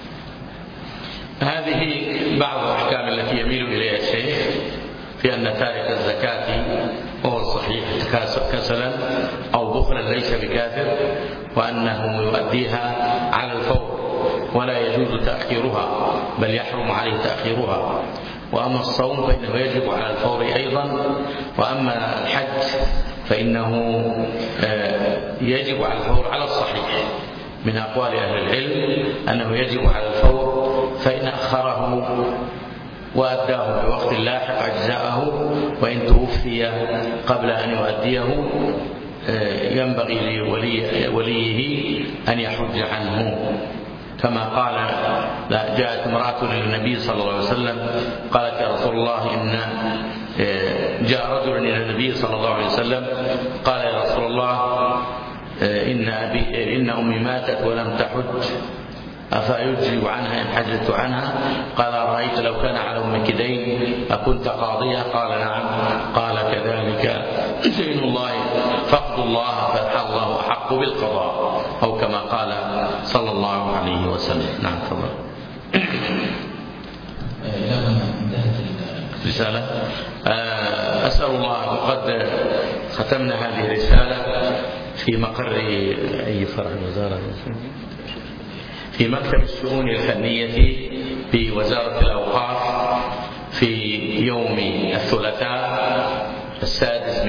هذه بعض الأحكام التي يميل إليها الشيخ في أن تارك الزكاة وهو الصحيح كسلا أو بخلا ليس بكافر، وأنه يؤديها على الفور ولا يجوز تأخيرها، بل يحرم عليه تأخيرها. وأما الصوم فإنه يجب على الفور أيضا. وأما الحج فإنه يجب على الفور على الصحيح من أقوال أهل العلم أنه يجب على الفور، فإن أخره وأداه في وقت لاحق أجزاءه، وإن توفي قبل أن يؤديه ينبغي لوليه أن يحج عنه. كما قال جاءت امرأة للنبي صلى الله عليه وسلم قالت يا رسول الله إن جاء رجل إلى النبي صلى الله عليه وسلم قال يا رسول الله إن أمي ماتت ولم تحج أفيجزي عنها إن حجت عنها؟ قال أرأيت لو كان على أمك دين أكنت قاضية؟ قال نعم. قال كذلك دين الله فقد الله فالله أحق بالقضاء، أو كما قال صلى الله عليه وسلم. نعم تفضل. رسالة أسأل الله، وقد ختمنا هذه الرسالة في مقر أي فرع الوزارة، في مكتب الشؤون الفنية في وزارة الأوقاف في يوم الثلاثاء 6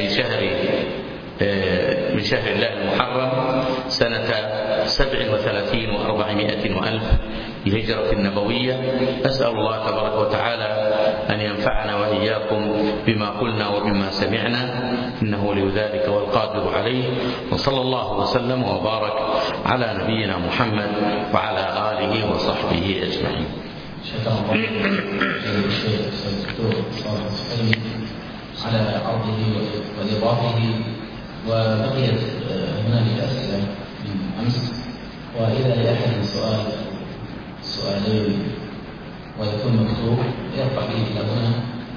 من شهر الله المحرم سنة 37 و400 وألف الهجرة النبوية. أسأل الله تبارك وتعالى أن ينفعنا وإياكم بما قلنا وبما سمعنا، إنه لذلك والقادر عليه. وصلى الله وسلم وبارك على نبينا محمد وعلى آله وصحبه أجمعين. شكرا الله الشيخ الدكتور صالح السحيمي على عرضه وإيضاحه. وبقيت هنالك أسئلة من أمس، وإذا لأحد سؤالين ويكون مكتوب يرفع به إلى هنا.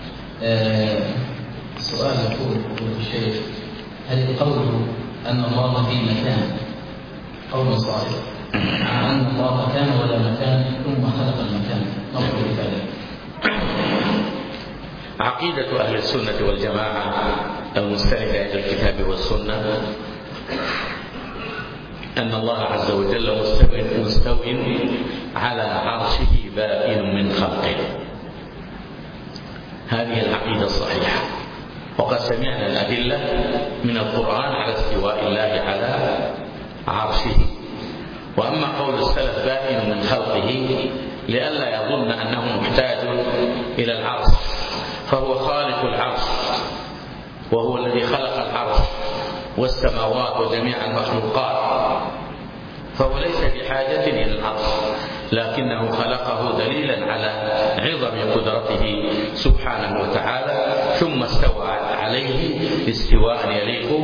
السؤال يقول الشيخ: هل القول أن الله في مكان قول صحيح أن الله كان ولا مكان ثم خلق المكان؟ نرجو بذلك. عقيدة أهل السنة والجماعة المستندة إلى الكتاب والسنة أن الله عز وجل مستو على عرشه بائن من خلقه. هذه العقيدة الصحيحة، وقد سمعنا الأدلة من القرآن على استواء الله على عرشه. وأما قول السلف بائن من خلقه لئلا يظن أنه محتاج إلى العرش، فهو خالق العرش وهو الذي خلق العرش والسماوات وجميع المخلوقات، فهو ليس بحاجة إلى العرش، لكنه خلقه دليلا على عظم قدرته سبحانه وتعالى، ثم استوى عليه استواء يليق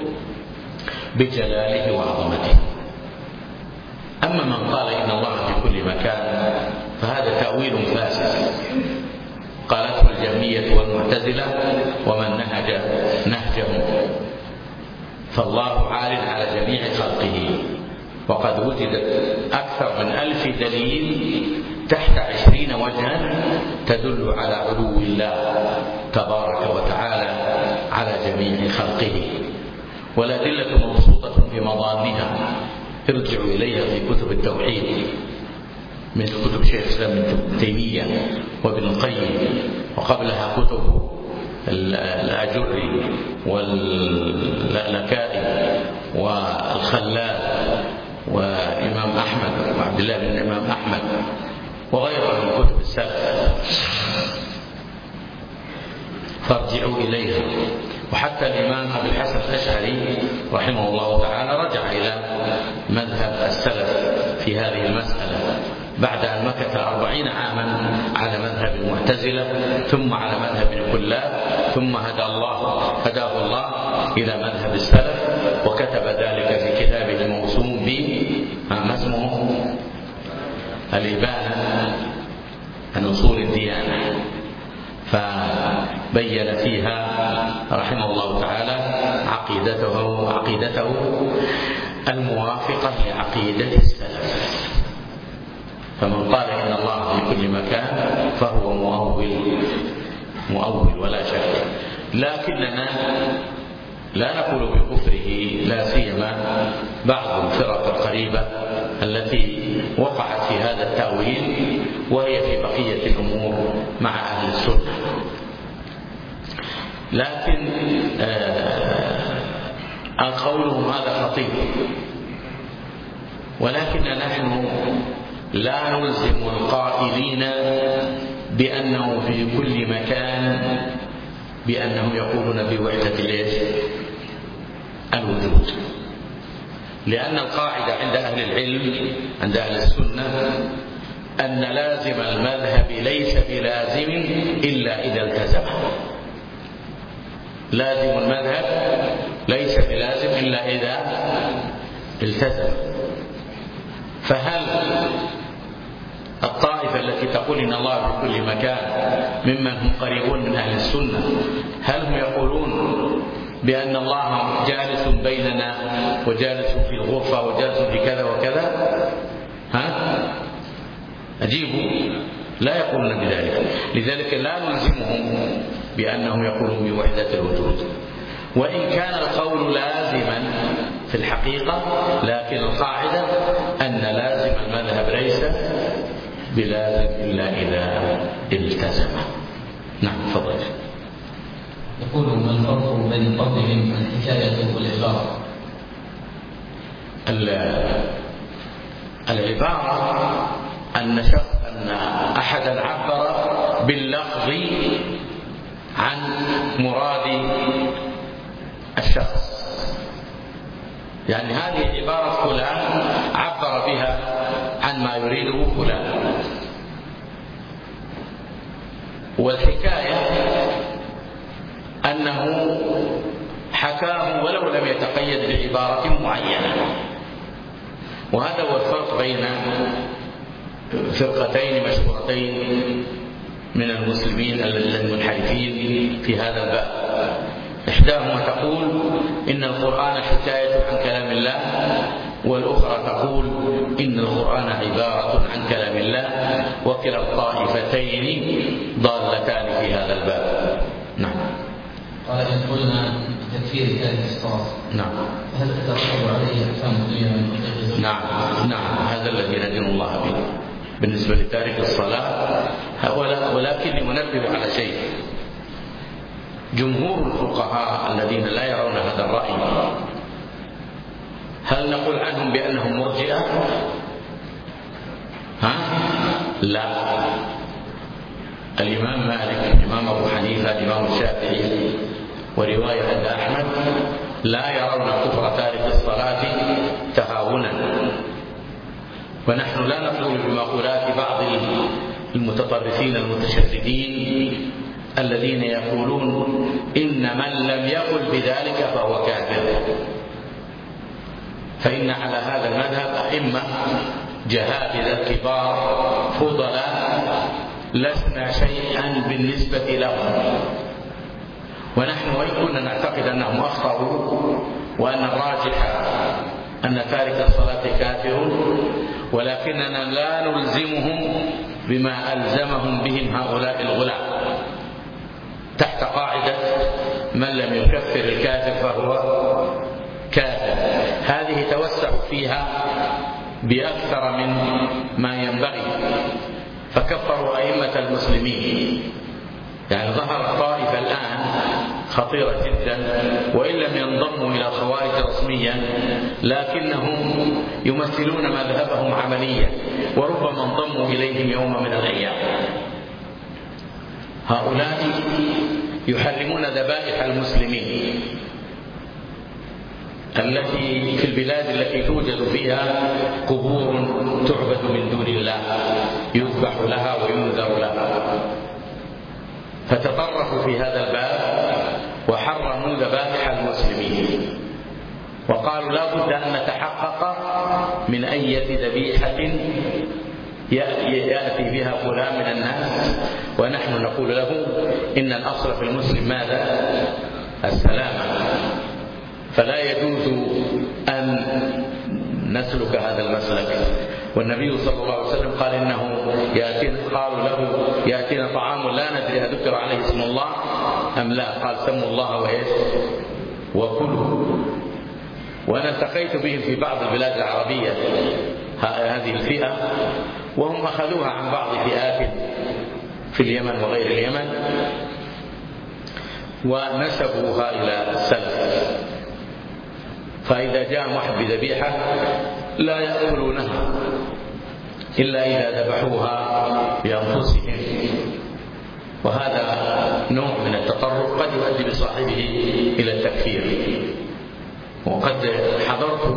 بجلاله وعظمته. أما من قال إن الله في كل مكان فهذا تأويل فاسد قالته الجهمية والمعتزلة ومن نهج نهجهم. فالله عال على جميع خلقه، وقد وجدت أكثر من 1000 دليل تحت 20 وجها تدل على علو الله تبارك وتعالى على جميع خلقه، والأدلة مبسوطة في مضامنها، ارجعوا إليها في كتب التوحيد من كتب شيخ الإسلام ابن تيمية وابن القيم، وقبلها كتب الأجري واللكائي والخلال وإمام أحمد وعبد الله بن الإمام أحمد وغيرها من كتب السلف، فارجعوا إليها وحتى الإمام أبي الحسن الأشعري رحمه الله تعالى رجع إلى مذهب السلف في هذه المسألة بعد أن مكث 40 عاما على مذهب المعتزلة ثم على مذهب الكلاب، ثم هداه الله إلى مذهب السلف، وكتب ذلك في كتابه الموسوم ما اسمه الإبانة عن أصول الديانة، فبين فيها رحمه الله تعالى عقيدته الموافقة لعقيدة السلف. فمن قال إن الله في كل مكان فهو مؤول ولا شك، لكننا لا نقول بكفره، لا سيما بعض الفرق القريبة التي وقعت في هذا التأويل وهي في بقية الأمور مع أهل السنة. لكن قولهم هذا خطير، ولكن نحن لا نلزم القائلين بأنه في كل مكان بأنهم يقولون بوحدة الوجود، لأن القاعدة عند أهل العلم عند أهل السنة أن لازم المذهب ليس بلازم إلا إذا التزمه. لازم المذهب ليس بلازم إلا إذا التزم. فهل الطائفة التي تقول إن الله في كل مكان ممن هم قريبون من أهل السنة هل هم يقولون بأن الله جالس بيننا وجالس في الغرفة وجالس في كذا وكذا؟ أجيبوا، لا يقولون بذلك. لذلك لا نلزمهم بأنهم يقولون بوحدة الوجود، وإن كان القول لازما في الحقيقة، لكن القاعدة أن لازم المذهب ليس بلازم إلا إذا التزم. نعم تفضل. يقول ما الفرق بين قولهم الحكاية والعبارة؟ العبارة أن أحدا عبر باللفظ عن مراد الشخص، يعني هذه عبارة فلان عبر بها عن ما يريده فلان. والحكاية أنه حكاه ولو لم يتقيد بعبارة معينة. وهذا هو الفرق بين فرقتين مشهورتين من المسلمين المنحرفين في هذا الباب. إحداهما تقول إن القرآن حكاية عن كلام الله، والأخرى تقول إن القرآن عبارة عن كلام الله، وكلا الطائفتين ضالتان في هذا الباب. نعم. قال إن قلنا تكفير تارك الصلاة، نعم، هل تترتب عليه أحكام الدنيا من؟ نعم، هذا الذي ندين الله به بالنسبة لتارك الصلاة. ولكن لننبه على شيء: جمهور الفقهاء الذين لا يرون هذا الرأي هل نقول عنهم بأنهم مرجئة؟ لا. الإمام مالك، الإمام أبو حنيفة، الإمام الشافعي، ورواية عند أحمد لا يرون كفر تارك الصلاة تهاونا. ونحن لا نقول بمقولات بعض المتطرفين المتشددين الذين يقولون إن من لم يقل بذلك فهو كافر. فإن على هذا المذهب أئمة جهابذة كبار فضلاء لسنا شيئا بالنسبة لهم، ونحن وإن كنا نعتقد أنهم أخطأوا وأن الراجح أن تارك الصلاة كافر، ولكننا لا نلزمهم بما ألزمهم بهم هؤلاء الغلاة تحت قاعدة من لم يكفر الكافر فهو كافر. هذه توسع فيها بأكثر من ما ينبغي، فكفروا أئمة المسلمين. يعني ظهرت طائفة الآن خطيرة جدا، وإن لم ينضموا إلى الخوارج رسميا لكنهم يمثلون مذهبهم عمليا، وربما انضموا إليهم يوم من الأيام. هؤلاء يحرمون ذبائح المسلمين التي في البلاد التي توجد فيها قبور تعبد من دون الله يذبح لها وينذر لها، فتطرفوا في هذا الباب وحرموا ذبائح المسلمين، وقالوا لا بد أن نتحقق من أية ذبيحة يأتي بها فلان من الناس، ونحن نقول له إن الأصل في المسلم ماذا؟ السلامة، فلا يجوز أن نسلك هذا المسلك. والنبي صلى الله عليه وسلم قال إنه قالوا له يأتينا طعام لا ندري هذكر عليه اسم الله أم لا، قال سموا الله وإيش وكلوا. وأنا التقيت بهم في بعض البلاد العربية هذه الفئة، وهم أخذوها عن بعض فئات في اليمن وغير اليمن ونسبوها إلى السلف، فإذا جاء واحد بذبيحة لا يأكلونها إلا إذا ذبحوها بأنفسهم، وهذا نوع من التطرف قد يؤدي بصاحبه إلى التكفير. وقد حضرت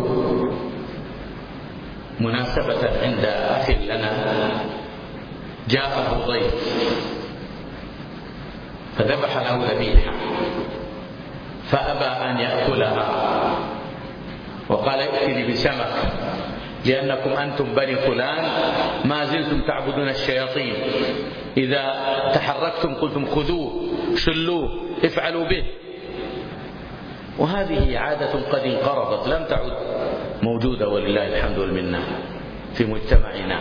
مناسبة عند أخ لنا جاءه ضيف فذبح له ذبيحة فأبى أن يأكلها وقال ائتني بسمك لأنكم أنتم بني فلان ما زلتم تعبدون الشياطين، إذا تحركتم قلتم خذوه شلوه افعلوا به. وهذه عادة قد انقرضت لم تعد موجودة ولله الحمد والمنة في مجتمعنا.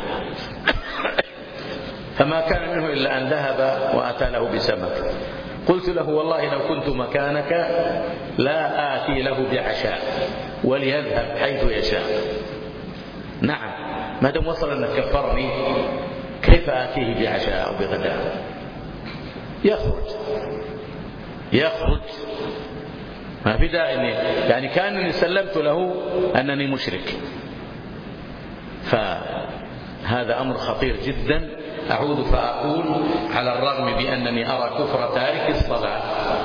فما كان منه إلا أن ذهب وأتى له بسمك. قلت له والله لو كنت مكانك لا آتي له بعشاء وليذهب حيث يشاء. نعم، ما دام وصل أن كفرني كيف آتيه بعشاء أو بغداء؟ يخرج ما في داعي، يعني كأنني سلمت له أنني مشرك. فهذا أمر خطير جدا. أعود فأقول على الرغم بأنني أرى كفر تارك الصلاة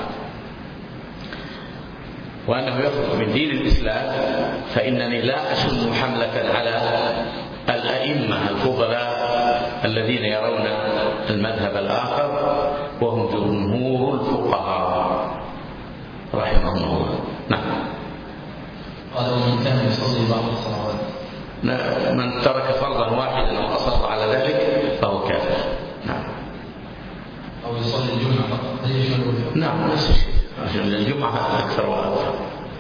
وأنه يخرج من دين الإسلام، فإنني لا أشن حملة على الأئمة الفضلاء الذين يرون المذهب الآخر وهم جمهور الفقهاء رحمهم الله. نعم. قال ومن كان يصلي بعض الصلوات، من ترك فرضا واحدا أو أصر على ذلك فهو كافر. نعم. أو يصلي الجمعة فقط هل يشمل؟ نعم نفس الشيء، عشان الجمعة أكثر وأكثر.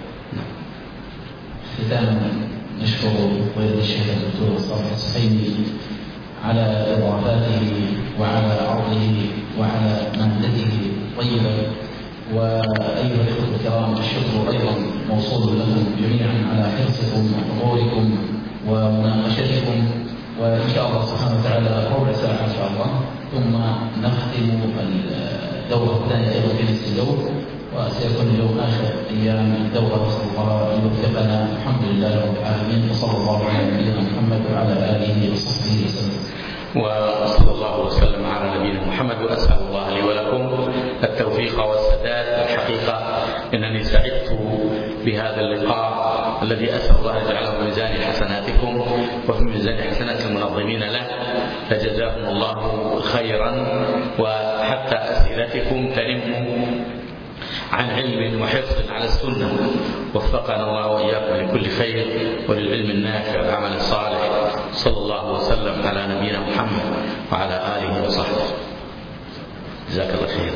ختاما نشكر فضيلة الشيخ الدكتور صالح السحيمي على إضافاته وعلى عرضه وعلى مهنته الطيبة. وأيها الإخوة الكرام، الشكر أيضا موصول لكم جميعا على حرصكم وحضوركم ومناقشتكم، وإن شاء الله سبحانه وتعالى ربع ساعة إن شاء الله ثم نختم الدورة الثانية أيضا في نفس اليوم، وسيكون اليوم آخر أيام الدورة. نسأل الله أن يوفقنا. الحمد لله رب العالمين، وصلى الله على نبينا محمد وعلى آله وصحبه وسلم. وصلى الله وسلم على نبينا محمد. وأسأل الله لي ولكم التوفيق والسداد. الحقيقة إنني سعدت بهذا اللقاء الذي أسأل الله يجعله في ميزان حسناتكم وفي ميزان حسنات المنظمين له، فجزاكم الله خيرا. وحتى أسئلتكم تنم عن علم وحفظ على السنة، وفقنا الله وإياكم لكل خير وللعلم النافع والعمل الصالح. صلى الله وسلم على نبينا محمد وعلى آله وصحبه. جزاك الله خير.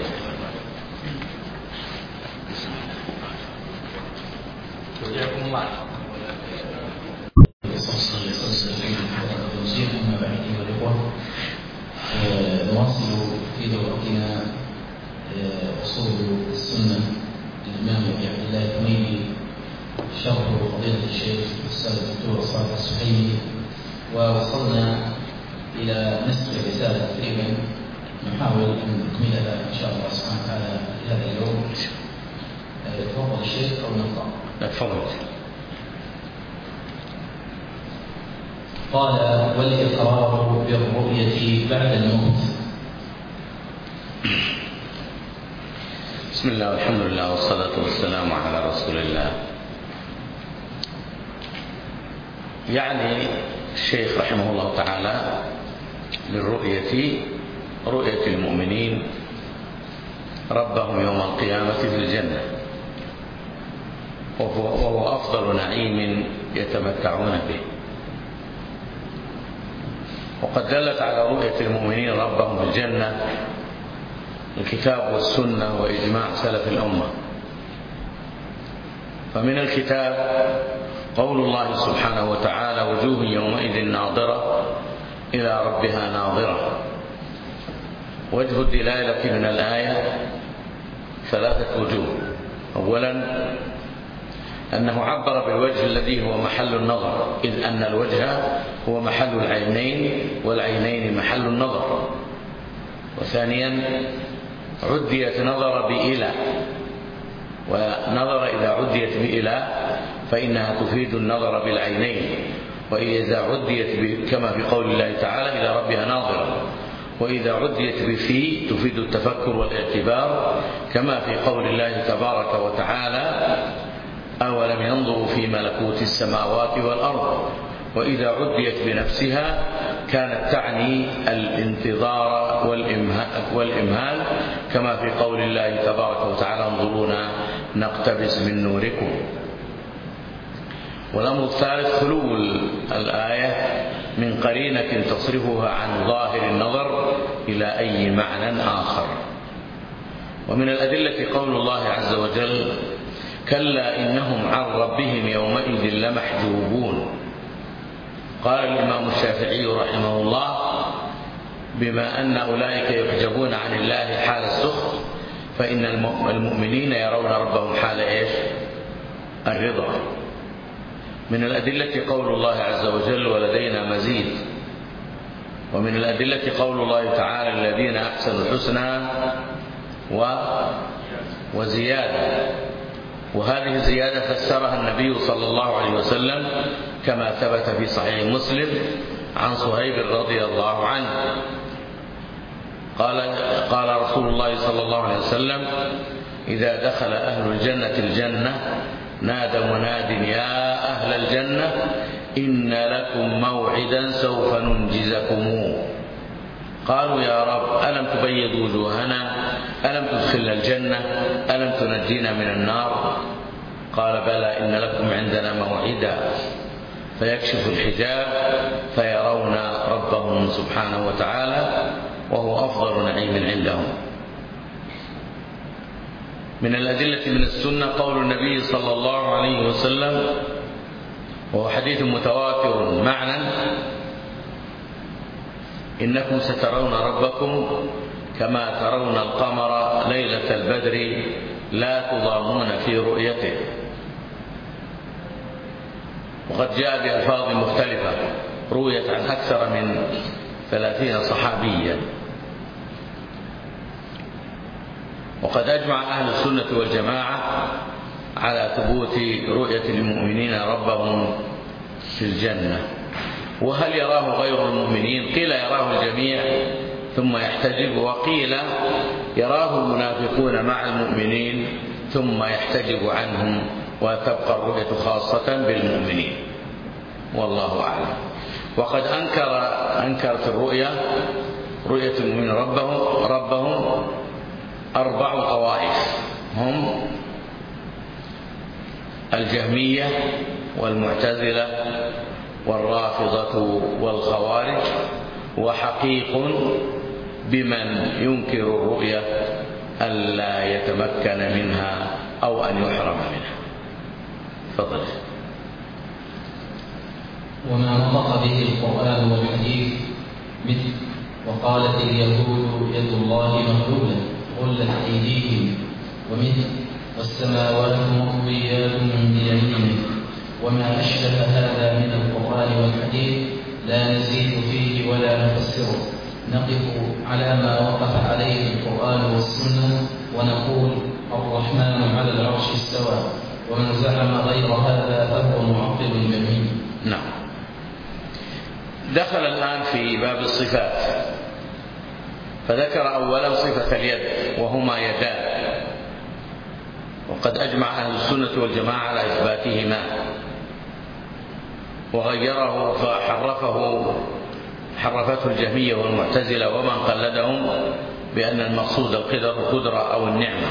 نواصل في دورتنا أصول السنة للإمام أبي عبد الله الحميدي، شرح فضيلة الشيخ الأستاذ الدكتور صالح السحيمي، ووصلنا إلى نصف الرسالة تقريبا، نحاول أن نكملها إن شاء الله سبحانه وتعالى هذا اليوم. تفضل الشيخ أو نقرأ؟ تفضل. قال والإقرار بالرؤية بعد الموت. بسم الله والحمد لله والصلاة والسلام على رسول الله. يعني الشيخ رحمه الله تعالى للرؤية رؤية المؤمنين ربهم يوم القيامة في الجنة، وهو أفضل نعيم يتمتعون به. وقد دلت على رؤية المؤمنين ربهم في الجنة الكتاب والسنة وإجماع سلف الأمة. فمن الكتاب قول الله سبحانه وتعالى: وجوه يومئذ ناظرة إلى ربها ناظرة. وجه الدلالة من الآية ثلاثة وجوه. أولا أنه عبر بالوجه الذي هو محل النظر، إذ أن الوجه هو محل العينين والعينين محل النظر. وثانيا عديت نظر بإلى، ونظر إذا عديت بإلى فإنها تفيد النظر بالعينين، وإذا عديت كما في قول الله تعالى إلى ربها ناظرة، وإذا عديت بفي تفيد التفكر والاعتبار كما في قول الله تبارك وتعالى: أولم ينظروا في ملكوت السماوات والأرض. وإذا عديت بنفسها كانت تعني الانتظار والإمهال كما في قول الله تبارك وتعالى: انظرونا نقتبس من نوركم. والأمر الثالث خلو الآية من قرينة تصرفها عن ظاهر النظر إلى أي معنى آخر. ومن الأدلة قول الله عز وجل: كلا إنهم عن ربهم يومئذ لمحجوبون. قال الإمام الشافعي رحمه الله: بما أن أولئك يحجبون عن الله حال السخط، فإن المؤمنين يرون ربهم حال إيش؟ الرضا. من الأدلة قول الله عز وجل: ولدينا مزيد. ومن الأدلة قول الله تعالى: الذين أحسنوا الحسنى وزيادة. وهذه الزيادة فسرها النبي صلى الله عليه وسلم كما ثبت في صحيح مسلم عن صهيب رضي الله عنه قال رسول الله صلى الله عليه وسلم: إذا دخل أهل الجنة الجنة نادى مناد: يا أهل الجنة إن لكم موعدا سوف ننجزكموه. قالوا: يا رب ألم تبيض وجوهنا؟ ألم تدخلنا الجنة؟ ألم تنجينا من النار؟ قال: بلى إن لكم عندنا موعدا. فيكشف الحجاب فيرون ربهم سبحانه وتعالى، وهو أفضل نعيم عندهم. من الأدلة من السنة قول النبي صلى الله عليه وسلم، وهو حديث متواتر معنى: إنكم سترون ربكم كما ترون القمر ليلة البدر لا تضامون في رؤيته. وقد جاء بألفاظ مختلفة رويت عن أكثر من 30 صحابيا. وقد أجمع أهل السنة والجماعة على ثبوت رؤية المؤمنين ربهم في الجنة. وهل يراه غير المؤمنين؟ قيل يراه الجميع ثم يحتجب، وقيل يراه المنافقون مع المؤمنين ثم يحتجب عنهم، وتبقى الرؤية خاصة بالمؤمنين، والله أعلم. وقد أنكرت الرؤية رؤية المؤمنين ربهم 4 طوائف، هم الجهمية والمعتزلة والرافضة والخوارج، وحقيق بمن ينكر الرؤية ألا يتمكن منها أو أن يحرم منها. تفضل. وما نطق به القرآن والحديث مثل: وقالت اليهود يد الله مغلولة غلت أيديهم، ومثل: والسماوات مطويات بيمينه. وما أشبه هذا من القرآن والحديث لا نزيد فيه ولا نفسره، نقف على ما وقف عليه القرآن والسنة ونقول: الرحمن على العرش استوى. ومن زعم غير هذا فهو معطل جميل. نعم. دخل الآن في باب الصفات، فذكر أولا صفة اليد، وهما يدان، وقد أجمع أهل السنة والجماعة على إثباتهما، وغيره حرفته الجهمية والمعتزلة ومن قلدهم بأن المقصود القدرة أو النعمة.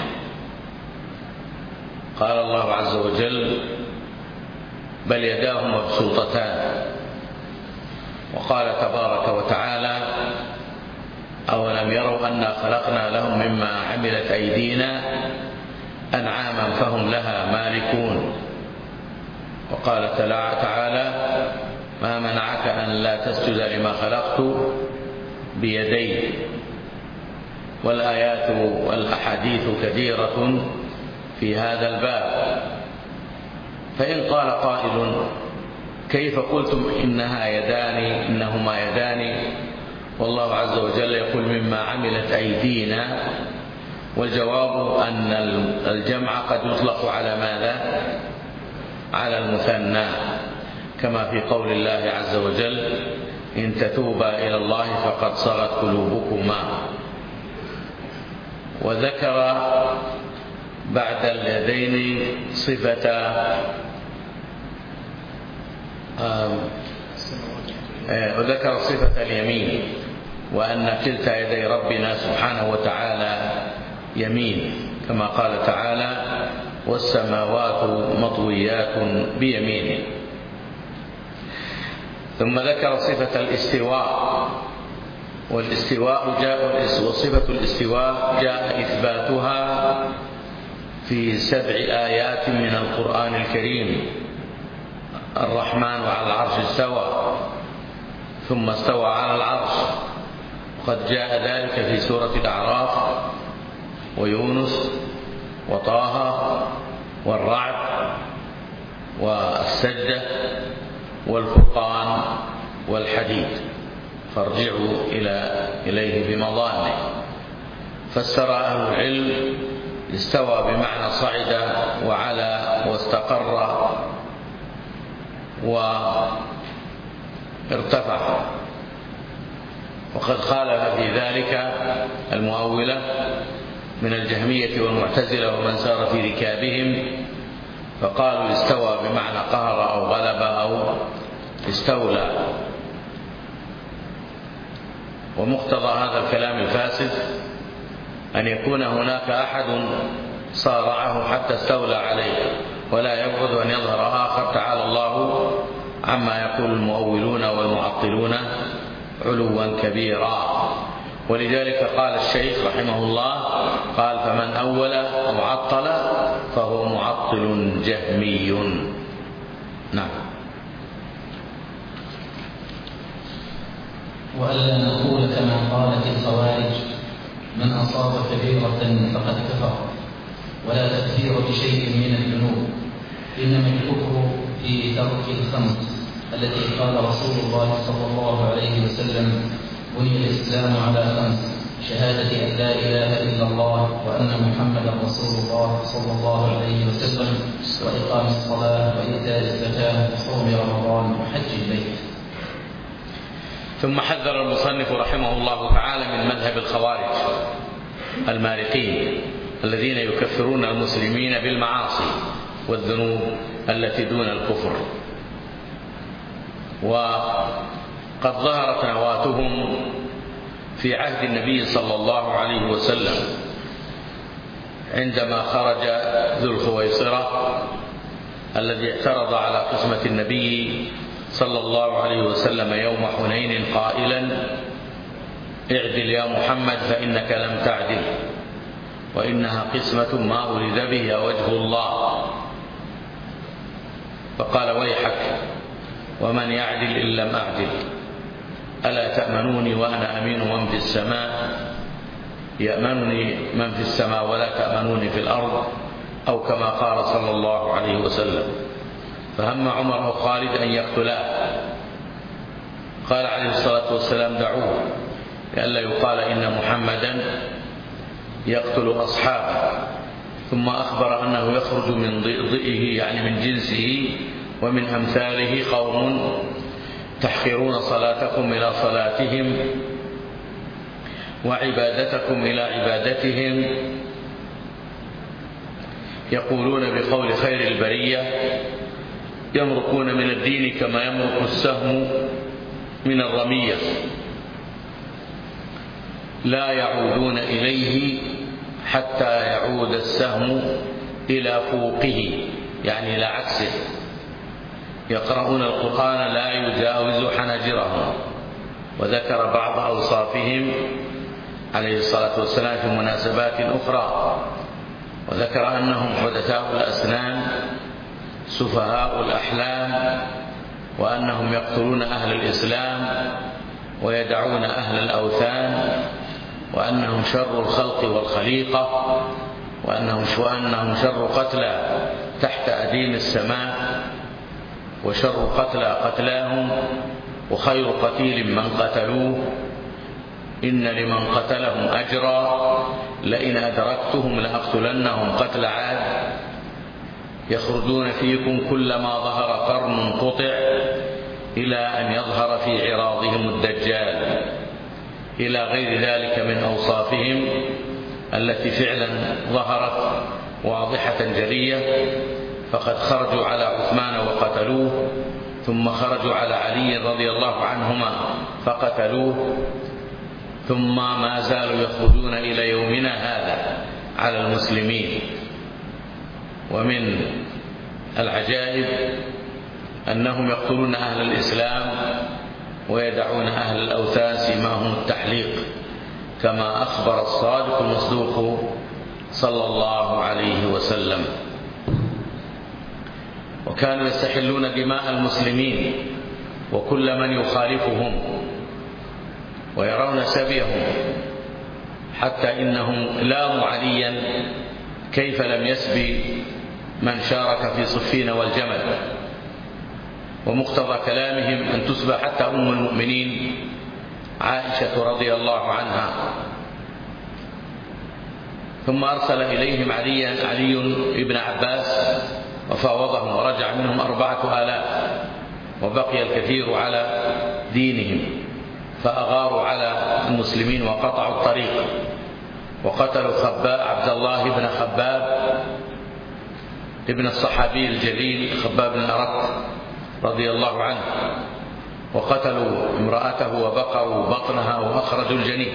قال الله عز وجل: بل يداه مبسوطتان. وقال تبارك وتعالى: أولم يروا أنا خلقنا لهم مما عملت أيدينا أنعاما فهم لها مالكون. وقال تعالى: ما منعك أن لا تسجد لما خلقت بيدي. والآيات والأحاديث كثيرة في هذا الباب. فإن قال قائل: كيف قلتم إنهما يدان والله عز وجل يقول مما عملت أيدينا؟ والجواب أن الجمع قد يطلق على ماذا؟ على المثنى، كما في قول الله عز وجل: إن تتوبا إلى الله فقد صغت قلوبكما. وذكر بعد اليدين وذكر صفة اليمين، وأن كلتا يدي ربنا سبحانه وتعالى يمين، كما قال تعالى: والسماوات مطويات بيمينه. ثم ذكر صفة الاستواء، وصفة الاستواء جاء إثباتها في 7 آيات من القرآن الكريم: الرحمن على العرش استوى ثم استوى على العرش. وقد جاء ذلك في سورة الأعراف ويونس وطه والرعد والسجدة والفرقان والحديد، فارجعوا إليه بمظانه. فسر أهل العلم استوى بمعنى صعد وعلى واستقر وارتفع. وقد خالف في ذلك المؤولة من الجهمية والمعتزلة ومن سار في ركابهم، فقالوا استوى بمعنى قهر أو غلب أو استولى. ومقتضى هذا الكلام الفاسد أن يكون هناك أحد صارعه حتى استولى عليه، ولا يبعد أن يظهر آخر تعالى الله عما يقول المؤولون والمعطلون علوا كبيرا. ولذلك قال الشيخ رحمه الله، قال: فمن أول أو عطل فهو معطل جهمي. نعم. وألا نقول كما قالت الخوارج: من أصاب كبيرة فقد كفر، ولا تكفير بشيء من الذنوب، إنما الكفر في ترك الخمس التي قال رسول الله صلى الله عليه وسلم: بني الإسلام على 5: شهادة أن لا إله إلا الله وأن محمدا رسول الله صلى الله عليه وسلم، وإقام الصلاة وإيتاء الزكاة وصوم رمضان وحج البيت. ثم حذر المصنف رحمه الله تعالى من مذهب الخوارج المارقين الذين يكفرون المسلمين بالمعاصي والذنوب التي دون الكفر. وقد ظهرت نواتهم في عهد النبي صلى الله عليه وسلم عندما خرج ذو الخويصرة الذي اعترض على قسمة النبي صلى الله عليه وسلم يوم حنين قائلا: اعدل يا محمد فإنك لم تعدل، وإنها قسمة ما أريد بها وجه الله. فقال: ويحك، ومن يعدل إن لم أعدل؟ ألا تأمنوني وأنا أمين من في السماء؟ يأمنني من في السماء ولا تأمنوني في الأرض، أو كما قال صلى الله عليه وسلم. فهم عمر وخالد أن يقتلاه، قال عليه الصلاة والسلام: دعوه لئلا يقال إن محمدا يقتل أصحابه. ثم أخبر أنه يخرج من ضئه، يعني من جنسه ومن أمثاله، قوم تحقرون صلاتكم إلى صلاتهم وعبادتكم إلى عبادتهم، يقولون بقول خير البرية: يمرقون من الدين كما يمرق السهم من الرمية، لا يعودون إليه حتى يعود السهم إلى فوقه، يعني إلى عكسه. يقرؤون القرآن لا يجاوز حناجرهم. وذكر بعض أوصافهم عليه الصلاة والسلام في مناسبات أخرى، وذكر أنهم حدثاء الأسنان سفهاء الأحلام، وأنهم يقتلون أهل الإسلام ويدعون أهل الأوثان، وأنهم شر الخلق والخليقة، وأنهم شر قتلى تحت أديم السماء، وشر قتلى قتلاهم، وخير قتيل من قتلوه، إن لمن قتلهم أجرا، لئن أدركتهم لأقتلنهم قتل عاد، يخرجون فيكم كلما ظهر قرن قطع، إلى أن يظهر في عراضهم الدجال، إلى غير ذلك من أوصافهم التي فعلا ظهرت واضحة جلية. فقد خرجوا على عثمان وقتلوه، ثم خرجوا على علي رضي الله عنهما فقتلوه، ثم ما زالوا يخرجون إلى يومنا هذا على المسلمين. ومن العجائب أنهم يقتلون أهل الإسلام ويدعون أهل الأوثان سيماهم التحليق، كما أخبر الصادق المصدوق صلى الله عليه وسلم. وكانوا يستحلون دماء المسلمين وكل من يخالفهم ويرون سبيهم، حتى إنهم لاموا عليا كيف لم يسبي من شارك في صفين والجمل. ومقتضى كلامهم أن تسبى حتى أم المؤمنين عائشة رضي الله عنها. ثم أرسل إليهم علي بن عباس وفاوضهم، ورجع منهم 4000، وبقي الكثير على دينهم، فأغاروا على المسلمين وقطعوا الطريق، وقتلوا عبد الله بن خباب ابن الصحابي الجليل خباب بن الأرت رضي الله عنه، وقتلوا امرأته وبقروا بطنها وأخرجوا الجنين.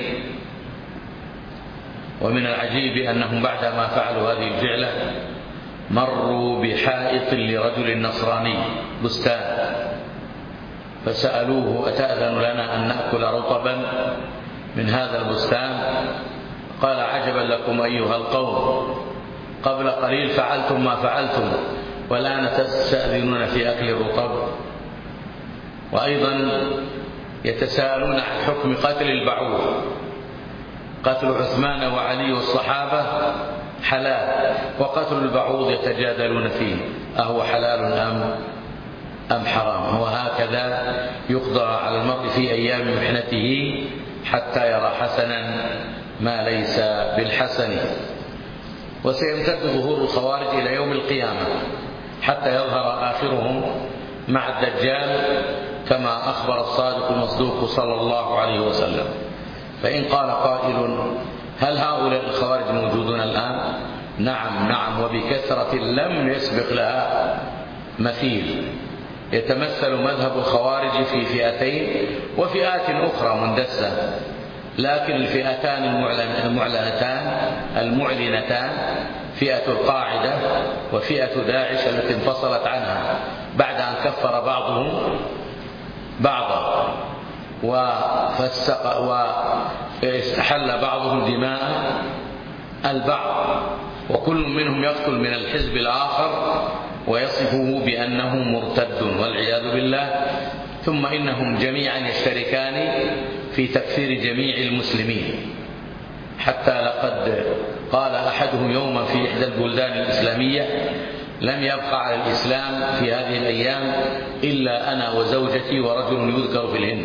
ومن العجيب أنهم بعدما فعلوا هذه الفعلة مروا بحائط لرجل نصراني بستان، فسألوه: أتأذن لنا أن نأكل رطبا من هذا البستان؟ قال: عجبا لكم أيها القوم، قبل قليل فعلتم ما فعلتم والآن تستأذنون في أكل الرطب. وأيضا يتساءلون عن حكم قتل البعوض. قتل عثمان وعلي والصحابة حلال، وقتل البعوض يتجادلون فيه أهو حلال أم حرام. وهكذا يقضى على المرء في أيام محنته حتى يرى حسنا ما ليس بالحسن. وسيمتد ظهور الخوارج إلى يوم القيامة حتى يظهر آخرهم مع الدجال، كما أخبر الصادق المصدوق صلى الله عليه وسلم. فإن قال قائل: هل هؤلاء الخوارج موجودون الآن؟ نعم، وبكثرة لم يسبق لها مثيل. يتمثل مذهب الخوارج في فئتين وفئات أخرى مندسة، لكن الفئتان المعلنتان فئة القاعدة وفئة داعش التي انفصلت عنها بعد أن كفر بعضهم بعضا واستحل بعضهم دماء البعض، وكل منهم يقتل من الحزب الآخر ويصفه بأنه مرتد والعياذ بالله. ثم إنهم جميعا يشتركان في تكفير جميع المسلمين، حتى لقد قال أحدهم يوما في إحدى البلدان الإسلامية: لم يبقى على الإسلام في هذه الأيام إلا أنا وزوجتي ورجل يذكر في الهند.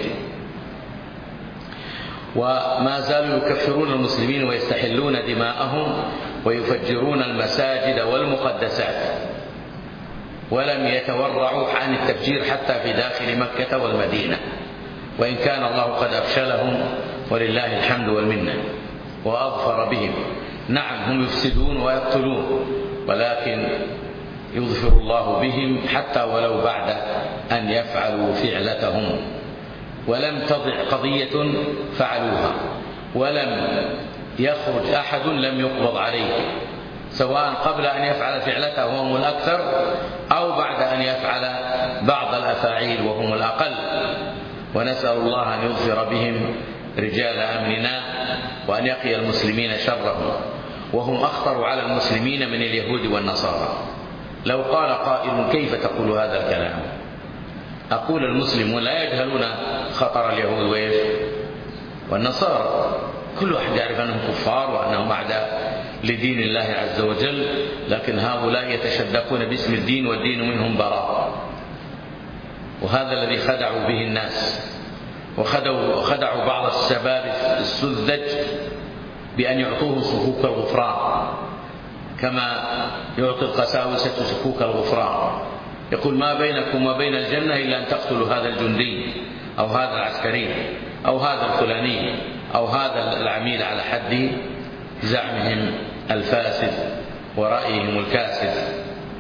وما زالوا يكفرون المسلمين ويستحلون دماءهم ويفجرون المساجد والمقدسات، ولم يتورعوا عن التفجير حتى في داخل مكة والمدينة، وإن كان الله قد أفشلهم ولله الحمد والمنة وأظفر بهم. نعم، هم يفسدون ويقتلون، ولكن يظفر الله بهم حتى ولو بعد أن يفعلوا فعلتهم. ولم تضع قضية فعلوها، ولم يخرج أحد لم يقبض عليه، سواء قبل أن يفعل فعلته وهم الأكثر أو بعد أن يفعل بعض الأفاعيل وهم الأقل. ونسأل الله أن يظفر بهم رجال أمننا وأن يقي المسلمين شرهم، وهم أخطر على المسلمين من اليهود والنصارى. لو قال قائل كيف تقول هذا الكلام؟ أقول المسلمون لا يجهلون خطر اليهود والنصارى، كل واحد يعرف أنهم كفار وأنهم أعداء لدين الله عز وجل، لكن هؤلاء يتشدقون باسم الدين والدين منهم براء. وهذا الذي خدعوا به الناس، وخدعوا بعض الشباب السذج بأن يعطوه صكوك الغفران كما يعطي القساوسة صكوك الغفران. يقول ما بينكم وبين الجنة إلا أن تقتلوا هذا الجندي أو هذا العسكري أو هذا الفلاني أو هذا العميل، على حد زعمهم الفاسد ورأيهم الكاسد.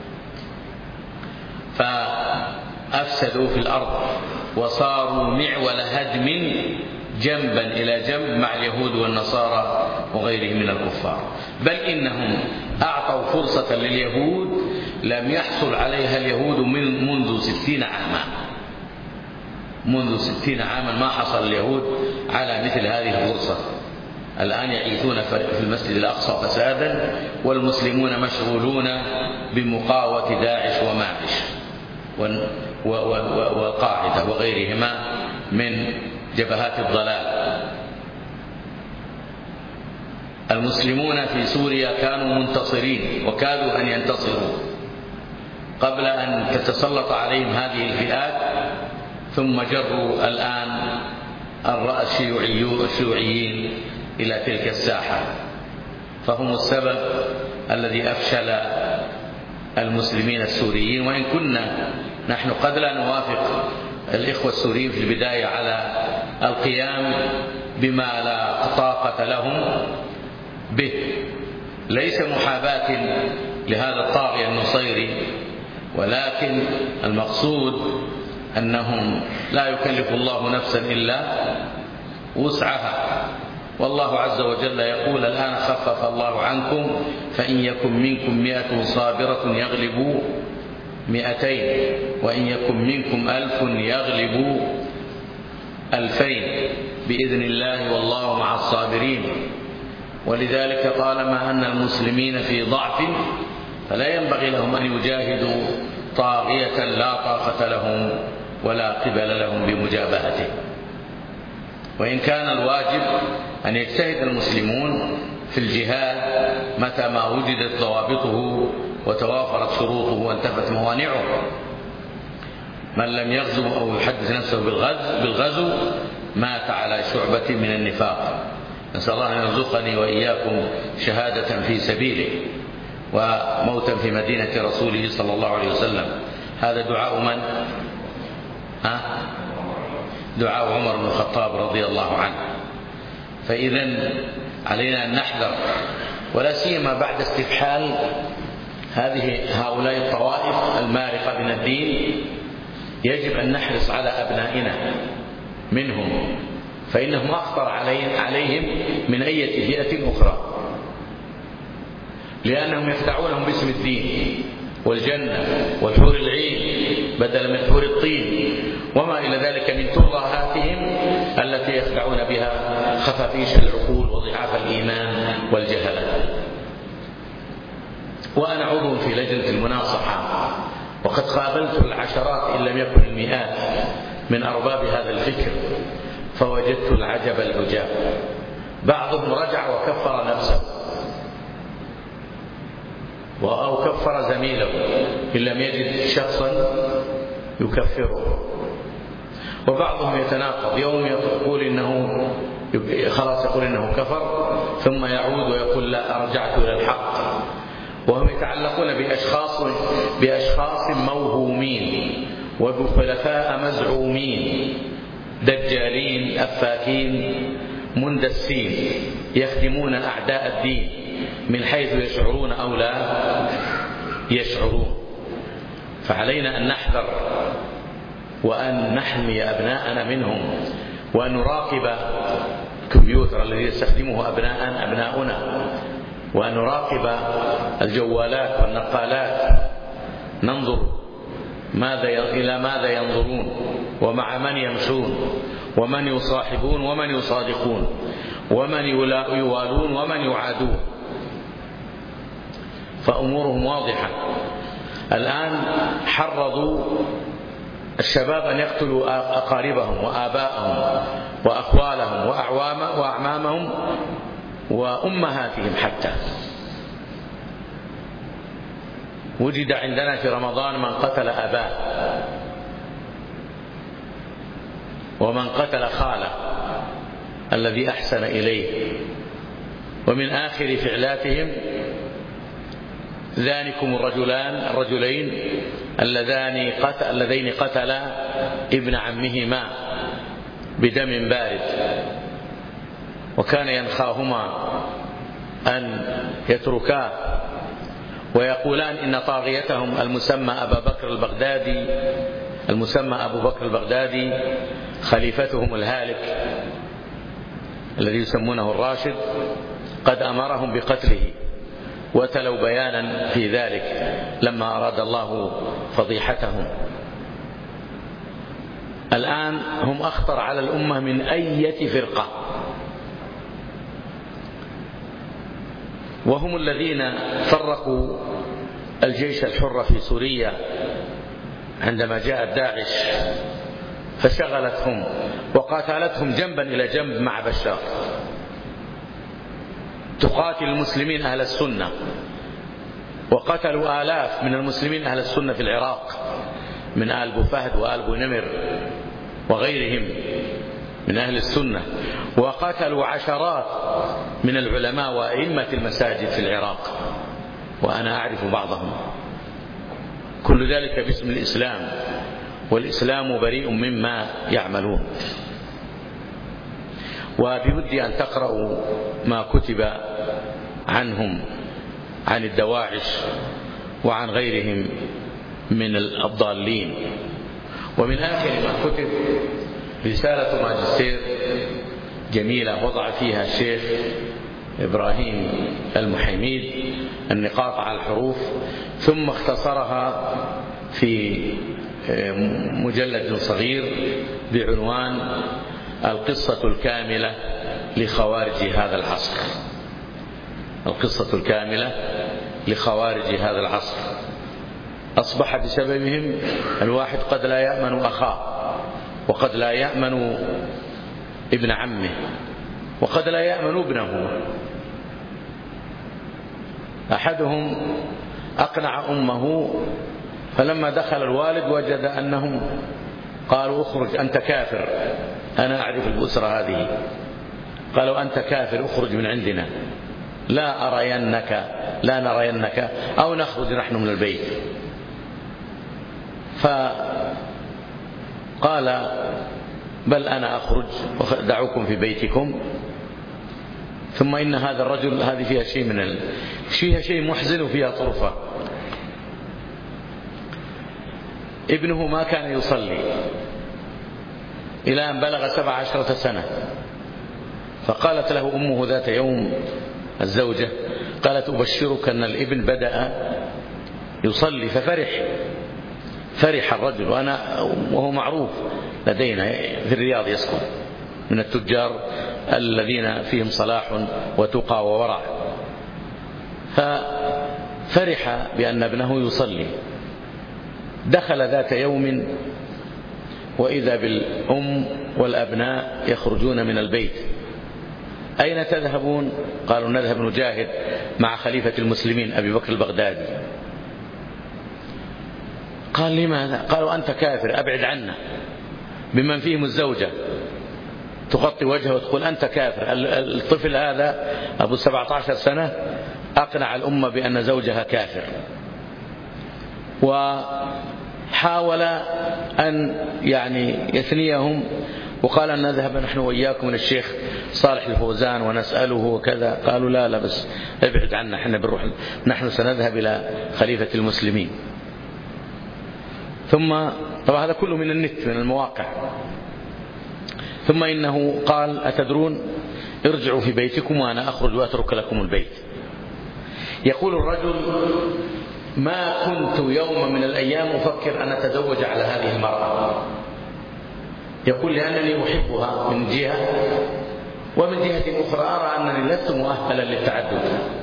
فأفسدوا في الأرض وصاروا معول هدم جنبا إلى جنب مع اليهود والنصارى وغيرهم من الكفار. بل إنهم أعطوا فرصة لليهود لم يحصل عليها اليهود منذ 60 عاما. منذ 60 عاما ما حصل اليهود على مثل هذه الفرصة. الآن يعيثون في المسجد الأقصى فسادا، والمسلمون مشغولون بمقاومة داعش وماعش والقاعدة وغيرهما من جبهات الضلال. المسلمون في سوريا كانوا منتصرين وكادوا أن ينتصروا قبل أن تتسلط عليهم هذه الفئات، ثم جروا الآن الشيوعيين إلى تلك الساحة، فهم السبب الذي أفشل المسلمين السوريين. وإن كنا نحن قد لا نوافق الإخوة السوريين في البداية على القيام بما لا طاقة لهم به، ليس محاباة لهذا الطاغية النصيري، ولكن المقصود أنهم لا يكلف الله نفسا إلا وسعها. والله عز وجل يقول الآن خفف الله عنكم فإن يكن منكم 100 صابرة يغلبوا 200، وإن يكن منكم 1000 يغلبوا 2000 بإذن الله والله مع الصابرين. ولذلك طالما أن المسلمين في ضعف فلا ينبغي لهم أن يجاهدوا طاغية لا طاقة لهم ولا قبل لهم بمجابهته. وإن كان الواجب أن يجتهد المسلمون في الجهاد متى ما وجدت ضوابطه وتوافرت شروطه وانتفت موانعه. من لم يغزو أو يحدث نفسه بالغزو مات على شعبة من النفاق. نسأل الله أن يرزقني وإياكم شهادة في سبيله وموتا في مدينة رسوله صلى الله عليه وسلم. هذا دعاء من؟ دعاء عمر بن الخطاب رضي الله عنه. فإذا علينا أن نحذر، ولا سيما بعد استفحال هؤلاء الطوائف المارقة من الدين. يجب أن نحرص على أبنائنا منهم، فإنهم أخطر عليهم من أي فئة أخرى، لأنهم يخدعونهم باسم الدين والجنة والحور العين بدلا من حور الطين وما إلى ذلك من ترهاتهم التي يخدعون بها خفافيش العقول وضعاف الإيمان والجهالة. وأنا عضو في لجنة المناصحة، وقد قابلت العشرات إن لم يكن المئات من أرباب هذا الفكر، فوجدت العجب العجاب. بعضهم رجع وكفر نفسه أو كفر زميله إن لم يجد شخصا يكفره، وبعضهم يتناقض، يوم يقول إنه خلاص يقول إنه كفر ثم يعود ويقول لا أرجعت إلى الحق. وهم يتعلقون بأشخاص موهومين وبخلفاء مزعومين دجالين أفاكين مندسين يخدمون أعداء الدين من حيث يشعرون أو لا يشعرون. فعلينا أن نحذر وأن نحمي أبناءنا منهم، وأن نراقب الكمبيوتر الذي يستخدمه أبناؤنا، وأن نراقب الجوالات والنقالات، ننظر إلى ماذا ينظرون، ومع من يمشون، ومن يصاحبون ومن يصادقون، ومن يوالون ومن يعادون. فأمورهم واضحة. الآن حرضوا الشباب أن يقتلوا أقاربهم وآباءهم وأخوالهم وأعمامهم وأمهاتهم حتى. وجد عندنا في رمضان من قتل أباه، ومن قتل خاله الذي أحسن إليه. ومن آخر فعلاتهم ذلكم الرجلين اللذين قتلا ابن عمهما بدم بارد، وكان ينخاهما أن يتركاه، ويقولان إن طاغيتهم المسمى أبو بكر البغدادي خليفتهم الهالك الذي يسمونه الراشد قد أمرهم بقتله، وتلوا بيانا في ذلك لما أراد الله فضيحتهم. الآن هم أخطر على الأمة من أي فرقة، وهم الذين فرقوا الجيش الحر في سوريا عندما جاءت داعش فشغلتهم وقاتلتهم جنبا إلى جنب مع بشار، تقاتل المسلمين أهل السنة، وقتلوا آلاف من المسلمين أهل السنة في العراق من آل بو فهد وآل بو نمر وغيرهم من أهل السنة، وقتلوا عشرات من العلماء وأئمة المساجد في العراق، وأنا أعرف بعضهم. كل ذلك باسم الإسلام، والإسلام بريء مما يعملون. وبودي أن تقرأوا ما كتب عنهم عن الدواعش وعن غيرهم من الضالين. ومن آخر ما كتب رسالة ماجستير جميلة وضع فيها الشيخ إبراهيم المحيميد النقاط على الحروف، ثم اختصرها في مجلد صغير بعنوان القصة الكاملة لخوارج هذا العصر. القصة الكاملة لخوارج هذا العصر. أصبح بسببهم الواحد قد لا يأمن أخاه، وقد لا يأمن ابن عمه، وقد لا يأمن ابنه. أحدهم أقنع أمه، فلما دخل الوالد وجد أنهم قالوا اخرج أنت كافر، أنا أعرف الأسرة هذه، قالوا أنت كافر اخرج من عندنا، لا نرينك أو نخرج نحن من البيت. فقال بل أنا أخرج ودعوكم في بيتكم. ثم إن هذا الرجل هذه فيها شيء محزن وفيها طرفة. ابنه ما كان يصلي إلى أن بلغ 17 سنة، فقالت له أمه ذات يوم الزوجة، قالت أبشرك أن الابن بدأ يصلي. فرح الرجل، وهو معروف لدينا في الرياض، يسكن من التجار الذين فيهم صلاح وتقى وورع. ففرح بأن ابنه يصلي. دخل ذات يوم وإذا بالأم والأبناء يخرجون من البيت. أين تذهبون؟ قالوا نذهب نجاهد مع خليفة المسلمين أبي بكر البغدادي. قال لماذا؟ قالوا أنت كافر، أبعد عنا، بمن فيهم الزوجة تغطي وجهه وتقول أنت كافر. الطفل هذا أبو 17 سنة أقنع الأمة بأن زوجها كافر، وحاول أن يثنيهم وقال أن نذهب نحن وإياكم من الشيخ صالح الفوزان ونسأله وكذا. قالوا لا بس ابعد عنا، احنا بنروح، نحن سنذهب إلى خليفة المسلمين. ثم طبعا هذا كله من النت، من المواقع. ثم إنه قال: أتدرون، ارجعوا في بيتكم وأنا أخرج وأترك لكم البيت. يقول الرجل: ما كنت يوم من الأيام أفكر أن أتزوج على هذه المرأة. يقول: لأنني أحبها من جهة، ومن جهة أخرى أرى أنني لست مؤهلا للتعدد،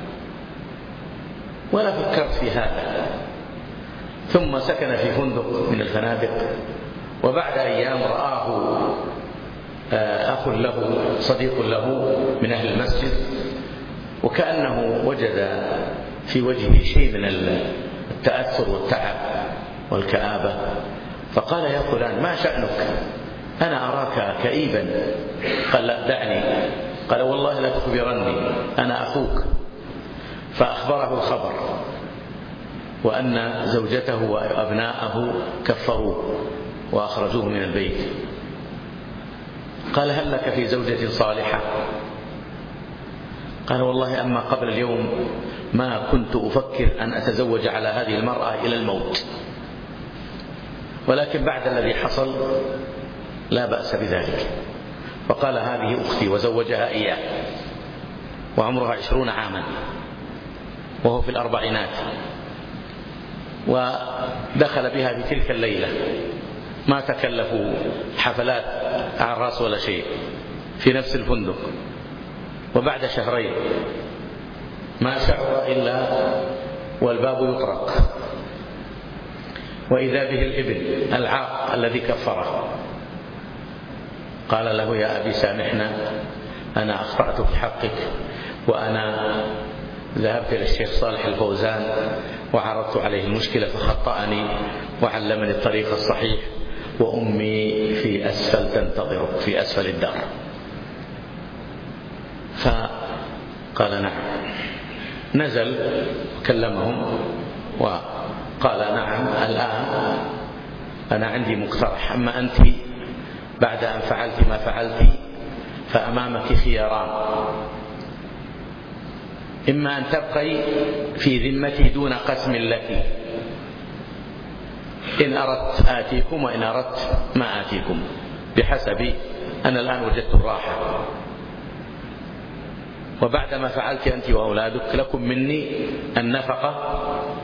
ولا فكرت في هذا. ثم سكن في فندق من الفنادق، وبعد أيام رآه أخ له، صديق له من أهل المسجد، وكأنه وجد في وجهه شيء من التأثر والتعب والكآبة، فقال: يا فلان، ما شأنك؟ أنا أراك كئيبا. قال: لا، دعني. قال: والله لا تخبرني، أنا أخوك. فأخبره الخبر، وأن زوجته وأبناءه كفروه وأخرجوه من البيت. قال: هل لك في زوجة صالحة؟ قال: والله أما قبل اليوم ما كنت أفكر أن أتزوج على هذه المرأة إلى الموت، ولكن بعد الذي حصل لا بأس بذلك. فقال: هذه أختي، وزوجها إياه، وعمرها 20 عاما، وهو في الأربعينات، ودخل بها في تلك الليلة، ما تكلفوا حفلات أعراس ولا شيء، في نفس الفندق. وبعد شهرين ما شعر إلا والباب يطرق، وإذا به الابن العاق الذي كفره. قال له: يا أبي سامحنا، أنا أخطأت في حقك، وأنا ذهبت إلى الشيخ صالح الفوزان وعرضت عليه المشكلة فخطأني وعلمني الطريق الصحيح، وأمي في أسفل تنتظرك، في أسفل الدار. فقال: نعم. نزل وكلمهم وقال: نعم، الآن أنا عندي مقترح، أما أنت بعد أن فعلت ما فعلت فأمامك خياران: إما أن تبقي في ذمتي دون قسم لك، إن أردت آتيكم، وإن أردت ما آتيكم، بحسب أنا الآن وجدت الراحة، وبعد ما فعلت أنت وأولادك لكم مني النفقة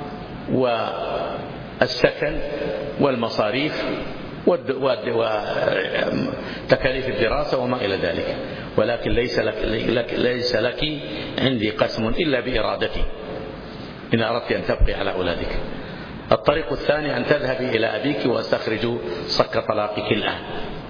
والسكن والمصاريف وتكاليف الدراسة وما إلى ذلك، ولكن ليس لك عندي قسم إلا بإرادتي إن أردت أن تبقي على أولادك. الطريق الثاني أن تذهبي إلى أبيك وأستخرج صك طلاقك الآن.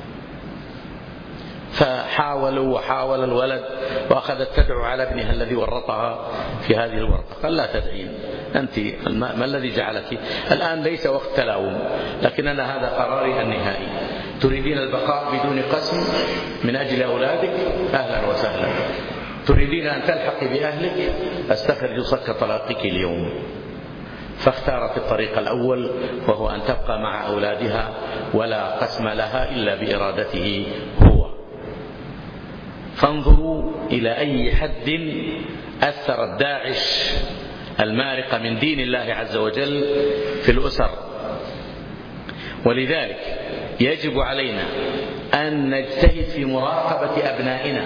فحاولوا وحاول الولد، وأخذت تدعو على ابنها الذي ورطها في هذه الورطة. قال: لا تدعين، أنت ما الذي جعلك؟ الآن ليس وقت تلاوم، لكن أنا هذا قراري النهائي. تريدين البقاء بدون قسم من أجل أولادك، أهلا وسهلا. تريدين أن تلحقي بأهلك، أستخرج صك طلاقك اليوم. فاختارت الطريق الأول، وهو أن تبقى مع أولادها ولا قسم لها إلا بإرادته هو. فانظروا إلى أي حد أثرت داعش المارقة من دين الله عز وجل في الأسر. ولذلك يجب علينا أن نجتهد في مراقبة أبنائنا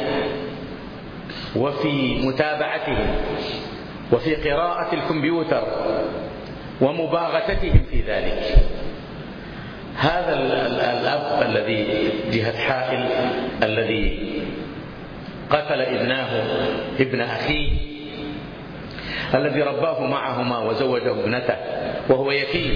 وفي متابعتهم وفي قراءة الكمبيوتر ومباغتتهم في ذلك. هذا الأب الذي جهة حائل الذي قتل ابن أخيه الذي رباه معهما وزوجه ابنته وهو يتيم،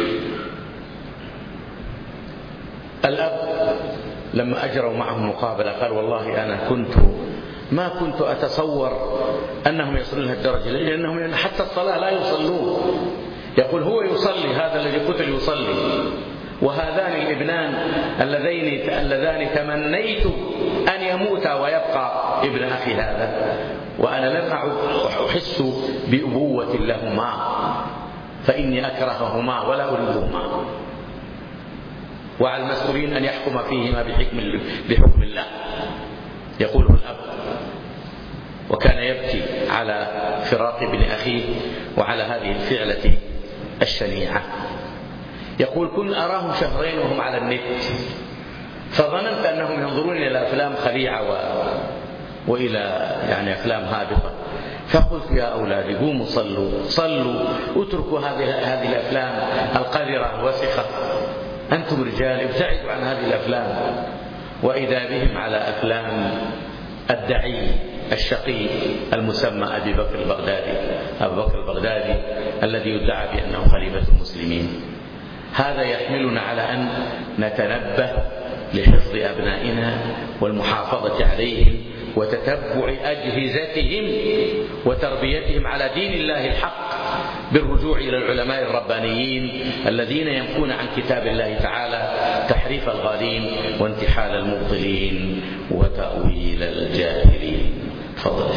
الأب لما أجروا معه مقابلة قال: والله أنا ما كنت أتصور أنهم يصلون هالدرجة، لأنهم حتى الصلاة لا يصلون. يقول: هو يصلي، هذا الذي قتل يصلي، وهذان الابنان اللذان تمنيت أن يموتا ويبقى ابن أخي هذا، وأنا لم أحس بأبوة لهما، فإني أكرههما ولا أريدهما. وعلى المسؤولين أن يحكم فيهما بحكم الله، يقوله الأب. وكان يبكي على فراق ابن أخيه وعلى هذه الفعلة الشنيعة. يقول: كنت أراهم شهرين وهم على النت، فظننت أنهم ينظرون إلى أفلام خليعة وإلى يعني أفلام هابطة، فقلت: يا أولادي قوموا صلوا اتركوا هذه الأفلام القذرة الوسخة، أنتم رجال ابتعدوا عن هذه الأفلام. وإذا بهم على أفلام الدعي الشقي المسمى أبو بكر البغدادي الذي يدعى بأنه خليفة المسلمين. هذا يحملنا على أن نتنبه لحفظ أبنائنا والمحافظة عليهم وتتبع أجهزتهم وتربيتهم على دين الله الحق، بالرجوع إلى العلماء الربانيين الذين ينفون عن كتاب الله تعالى تحريف الغالين وانتحال المبطلين وتأويل الجاهلين. تفضل.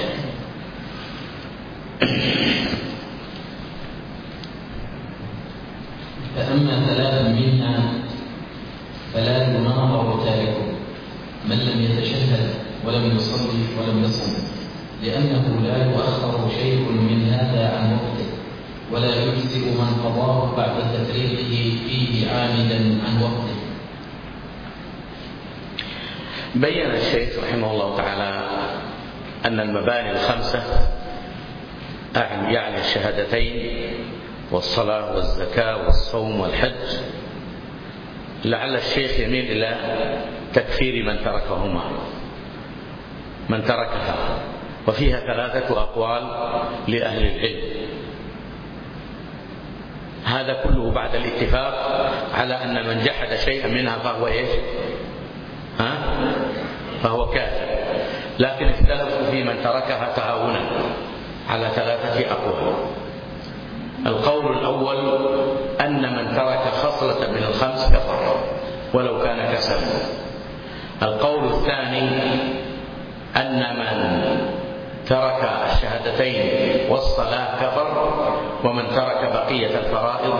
فأما ثلاث منها فلا يناظر تاركه: من لم يتشهد ولم يصلي ولم يصم، لأنه لا يؤخر شيء من هذا عن وقته، ولا يجزئ من قضاه بعد تفريقه فيه عامدا عن وقته. بين الشيخ رحمه الله تعالى أن المباني الخمسة، يعني الشهادتين والصلاة والزكاة والصوم والحج، لعل الشيخ يميل إلى تكفير من تركها، وفيها 3 أقوال لأهل العلم. هذا كله بعد الاتفاق على أن من جحد شيئا منها فهو إيش؟ فهو كافر. لكن اختلفوا في من تركها تهاونا على 3 أقوال. القول الأول أن من ترك خصلة من ال5 كفر ولو كان كسلا. القول الثاني أن من ترك الشهادتين والصلاة كفر، ومن ترك بقية الفرائض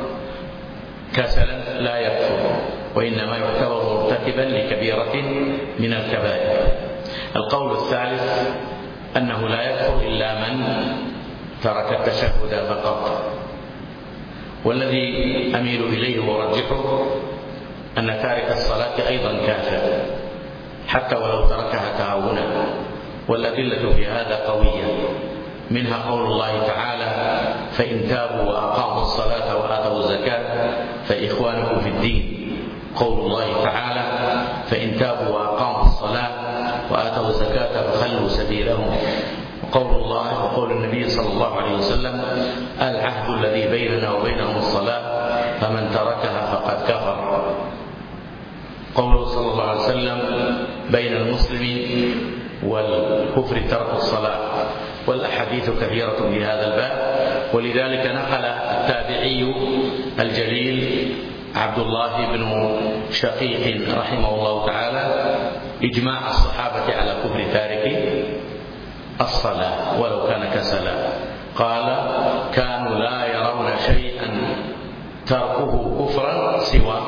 كسلا لا يكفر، وإنما يعتبر مرتكبا لكبيرة من الكبائر. القول الثالث أنه لا يكفر إلا من ترك التشهد فقط. والذي أميل إليه وأرجحه أن تارك الصلاة أيضا كافر حتى ولو تركها تهاونا، والأدلة في هذا قوية، منها قول الله تعالى: فإن تابوا وأقاموا الصلاة وآتوا الزكاة فإخوانكم في الدين. قول الله تعالى: فإن تابوا وأقاموا الصلاة وآتوا الزكاة فخلوا سبيلهم. وقول الله وقول النبي صلى الله عليه وسلم: العهد الذي بيننا وبينهم الصلاة فمن تركها فقد كفر. قوله صلى الله عليه وسلم: بين المسلم والكفر ترك الصلاة. والأحاديث كثيرة في هذا الباب، ولذلك نقل التابعي الجليل عبد الله بن شقيق رحمه الله تعالى إجماع الصحابة على كفر تارك الصلاة ولو كان كسلا. قال: كانوا لا يرون شيئا تركه كفرا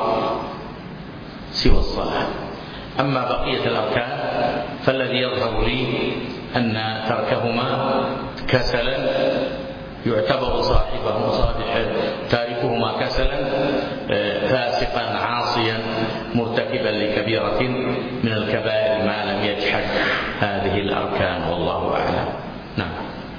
سوى الصلاة. أما بقية الأركان فالذي يظهر لي أن تركهما كسلا يعتبر تاركهما كسلا فاسقا عاصيا مرتكبا لكبيرة من الكبائر ما لم يجحد هذه الأركان، والله أعلم. نعم.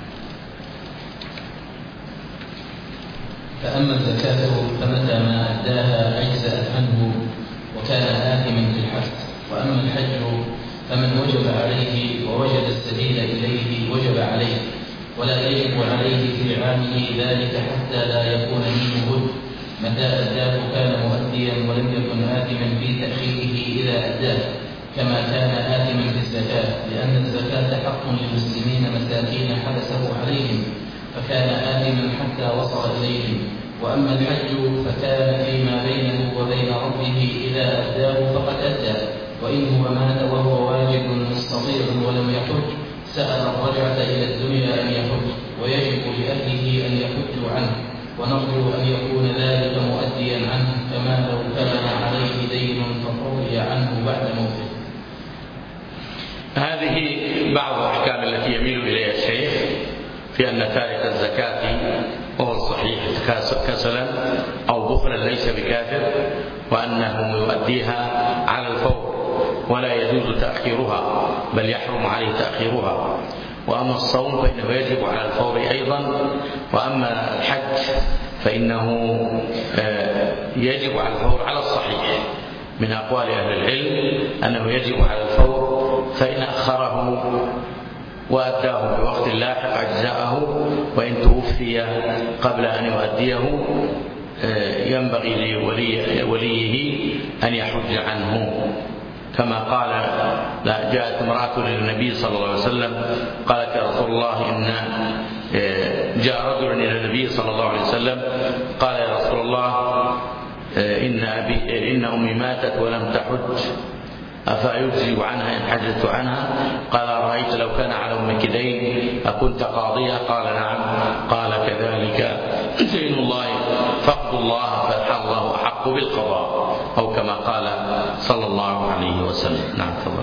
فأما الزكاة فمتى ما أداها أجزأت عنه وكان آثما في الحج. وأما الحج فمن وجب عليه ووجد السبيل إليه وجب عليه، ولا يجب عليه في عامه ذلك حتى لا يكون منه بد. متى أداه كان مؤديا ولم يكن آثما في تأخيره إذا أداه، كما كان آثما في الزكاة، لأن الزكاة حق للمسلمين مساكين حبسه عليهم، فكان آثما حتى وصل إليهم. وأما الحج فكان فيما بينه وبين ربه، إذا أداه فقد أدى، وإن هو مات وهو واجب مستطيع ولم يحج سأل الرجعة إلى الدنيا أن يحج، ويجب لأهله أن يحجوا عنه، ونرجو أن يكون ذلك مؤديا عنه، كما لو كان عليه عنه بعد موته. هذه بعض الأحكام التي يميل إليها الشيخ في أن تارك الزكاة وهو الصحيح كسلا أو بخلا ليس بكافر، وأنه يؤديها على الفور ولا يجوز تأخيرها بل يحرم عليه تأخيرها. وأما الصوم فإنه يجب على الفور أيضا، وأما الحج فإنه يجب على الفور على الصحيح من أقوال أهل العلم أنه يجب على الفور، فإن أخره وأداه في وقت لاحق أجزاءه، وإن توفي قبل أن يؤديه ينبغي لوليه أن يحج عنه، كما قال جاءت امرأة للنبي صلى الله عليه وسلم قالت يا رسول الله إن جاء رجل إلى النبي صلى الله عليه وسلم قال يا رسول الله إن أمي ماتت ولم تحج أفأجزي عنها إن حجزت عنها؟ قال أرأيت لو كان على أمك دين أكنت قاضية؟ قال نعم. قال كذلك دين الله فاقضوا الله فالله أحق بالقضاء، أو كما قال صلى الله عليه وسلم. نعم تفضل.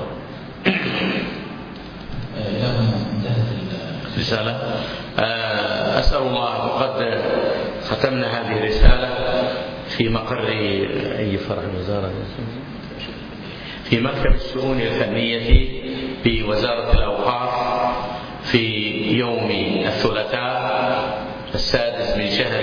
رسالة أسأل الله، وقد ختمنا هذه الرسالة في مقر أي فرع الوزارة؟ في مكتب الشؤون الفنية بوزارة الأوقاف في يوم الثلاثاء 6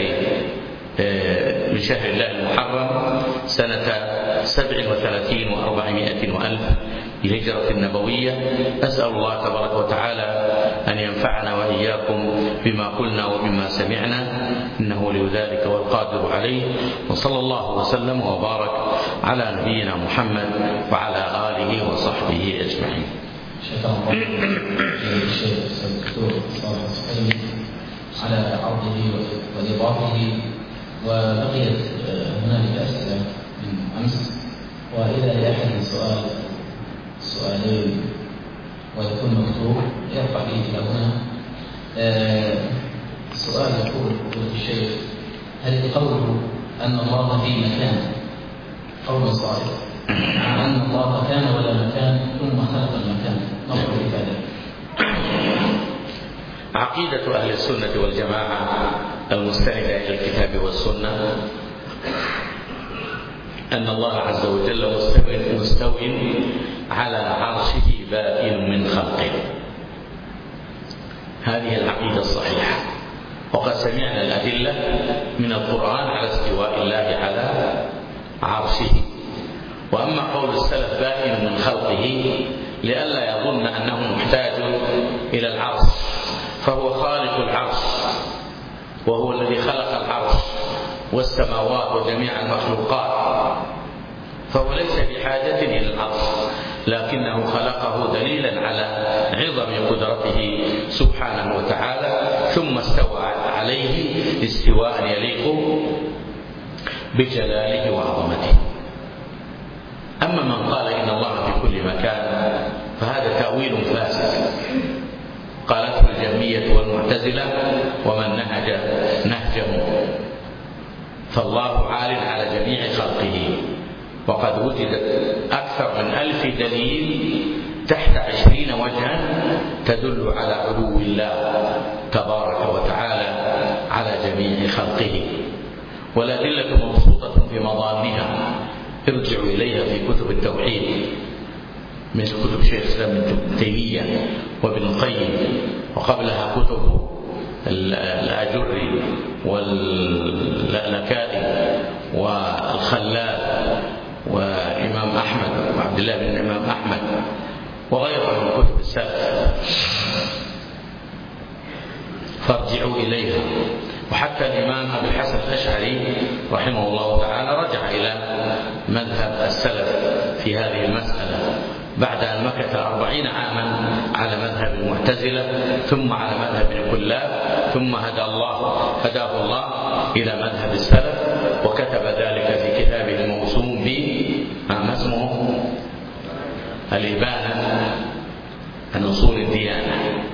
من شهر الله المحرم سنة 37 و400 وألف الهجرة النبوية. أسأل الله تبارك وتعالى أن ينفعنا وإياكم بما قلنا وبما سمعنا، إنه ولي ذلك والقادر عليه. وصلى الله وسلم وبارك على نبينا محمد وعلى آله وصحبه أجمعين. شكرا الله الشيخ الدكتور صالح السحيمي على عرضه وإيضاحه، وبقيت هنالك أسئلة من أمس، وإذا لأحد سؤالين ويكون مكتوب يرفع به إلى هنا. سؤال يقول الشيخ: هل قوله أن الله في مكان قول صالح مع أن الله كان ولا مكان ثم خلق المكان، نظر لهذا؟ عقيدة أهل السنة والجماعة المستندة إلى الكتاب والسنة أن الله عز وجل مستو على عرشه بائن من خلقه. هذه العقيدة الصحيحة، وقد سمعنا الأدلة من القرآن على استواء الله على عرشه. وأما قول السلف بائن من خلقه لئلا يظن أنه محتاج إلى العرش، فهو خالق العرش وهو الذي خلق العرش والسماوات وجميع المخلوقات، فهو ليس بحاجة إلى العرش، لكنه خلقه دليلا على عظم قدرته سبحانه وتعالى، ثم استوى عليه استواء يليق بجلاله وعظمته. أما من قال إن الله في كل مكان فهذا تأويل فاسد قالته الجهمية والمعتزلة ومن نهج نهجهم، فالله عال على جميع خلقه، وقد وجدت أكثر من 1000 دليل تحت 20 وجها تدل على علو الله تبارك وتعالى على جميع خلقه، والأدلة مبسوطة في مضامنها، ارجعوا إليها في كتب التوحيد من كتب شيخ الإسلام ابن تيمية وابن القيم، وقبلها كتب الآجري واللالكائي والخلال وإمام أحمد وعبد الله بن الإمام أحمد وغيرها من كتب السلف، فارجعوا إليها. وحتى الإمام أبي الحسن الأشعري رحمه الله تعالى رجع إلى مذهب السلف في هذه المسألة بعد أن مكث 40 عاما على مذهب المعتزلة ثم على مذهب ابن كلاب، ثم هداه الله إلى مذهب السلف، وكتب ذلك في كتابه الموسوم ما اسمه الإبانة عن أصول الديانة،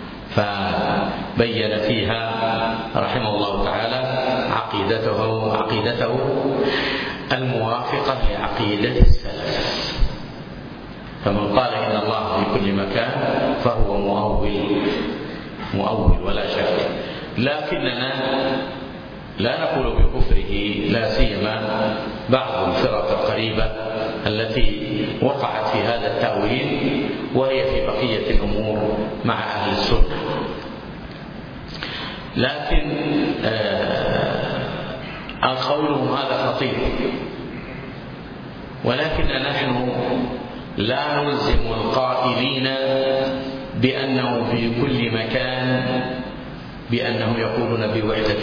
فبين فيها رحمه الله تعالى عقيدته الموافقة لعقيدة السلف. فمن قال إن الله في كل مكان فهو مؤول ولا شك. لكننا لا نقول بكفره، لا سيما بعض الفرق القريبة التي وقعت في هذا التأويل وهي في بقية الأمور مع أهل السنة. لكن قولهم هذا خطير، ولكن نحن لا نلزم القائلين بأنه في كل مكان بأنهم يقولون بوحدة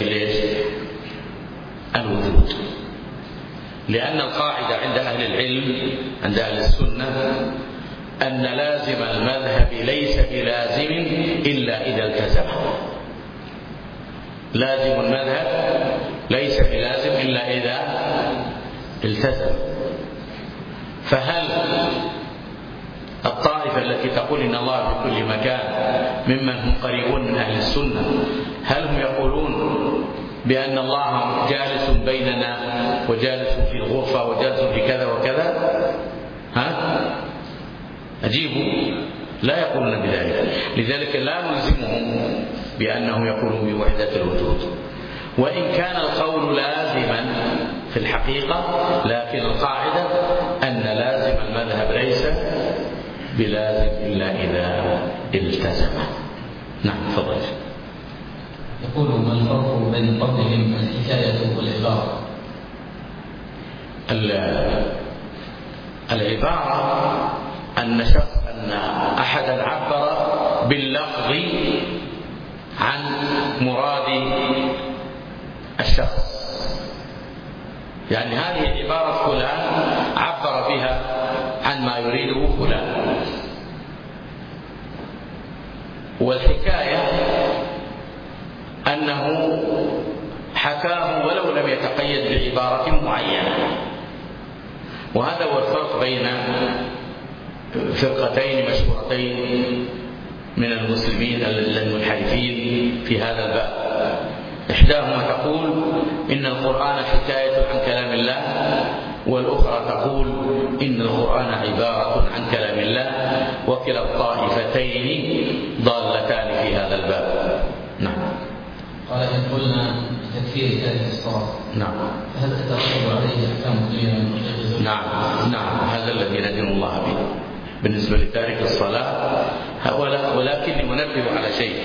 الوجود، لأن القاعدة عند أهل العلم عند أهل السنة أن لازم المذهب ليس بلازم إلا إذا التزم. لازم المذهب ليس بلازم إلا إذا التزم. فهل الطائفة التي تقول إن الله في كل مكان ممن هم قريبون من أهل السنة هل هم يقولون بأن الله جالس بيننا وجالس في الغرفة وجالس في كذا وكذا؟ أجيبوا، لا يقولون بذلك. لذلك لا نلزمهم بأنهم يقولون بوحدة الوجود، وإن كان القول لازما في الحقيقة، لكن القاعدة أن لازم المذهب ليس بلازم إلا إذا التزم. نعم تفضل. يقول ما الفرق بين قولهم الحكاية والعبارة؟ العبارة أن أحدا عبر باللفظ عن مراد الشخص، يعني هذه عبارة فلان عبر بها عن ما يريده فلان. والحكاية أنه حكاه ولو لم يتقيد بعبارة معينة. وهذا هو الفرق بين فرقتين مشهورتين من المسلمين المنحرفين في هذا الباب. إحداهما تقول إن القرآن حكاية عن كلام الله، والأخرى تقول إن القرآن عبارة عن كلام الله، وكلا الطائفتين ضالتان في هذا الباب. نعم. قال إن قلنا بتكفير تارك الصلاة، نعم، فهل تترتب عليه أحكام الدنيا من نعم، هذا الذي ندين الله به بالنسبة لتارك الصلاة. ولكن ننبه على شيء: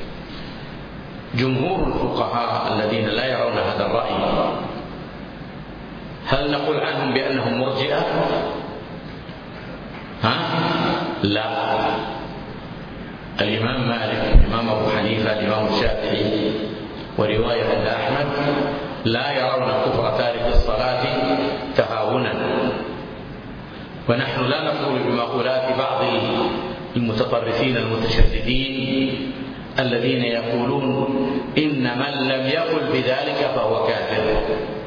جمهور الفقهاء الذين لا يرون هذا الرأي هل نقول عنهم بأنهم مرجئة؟ لا. الإمام مالك، الإمام أبو حنيفة، الإمام الشافعي، ورواية عند أحمد لا يرون كفر تارك الصلاة تهاونا. ونحن لا نقول بمقولات بعض المتطرفين المتشددين الذين يقولون إن من لم يقل بذلك فهو كافر.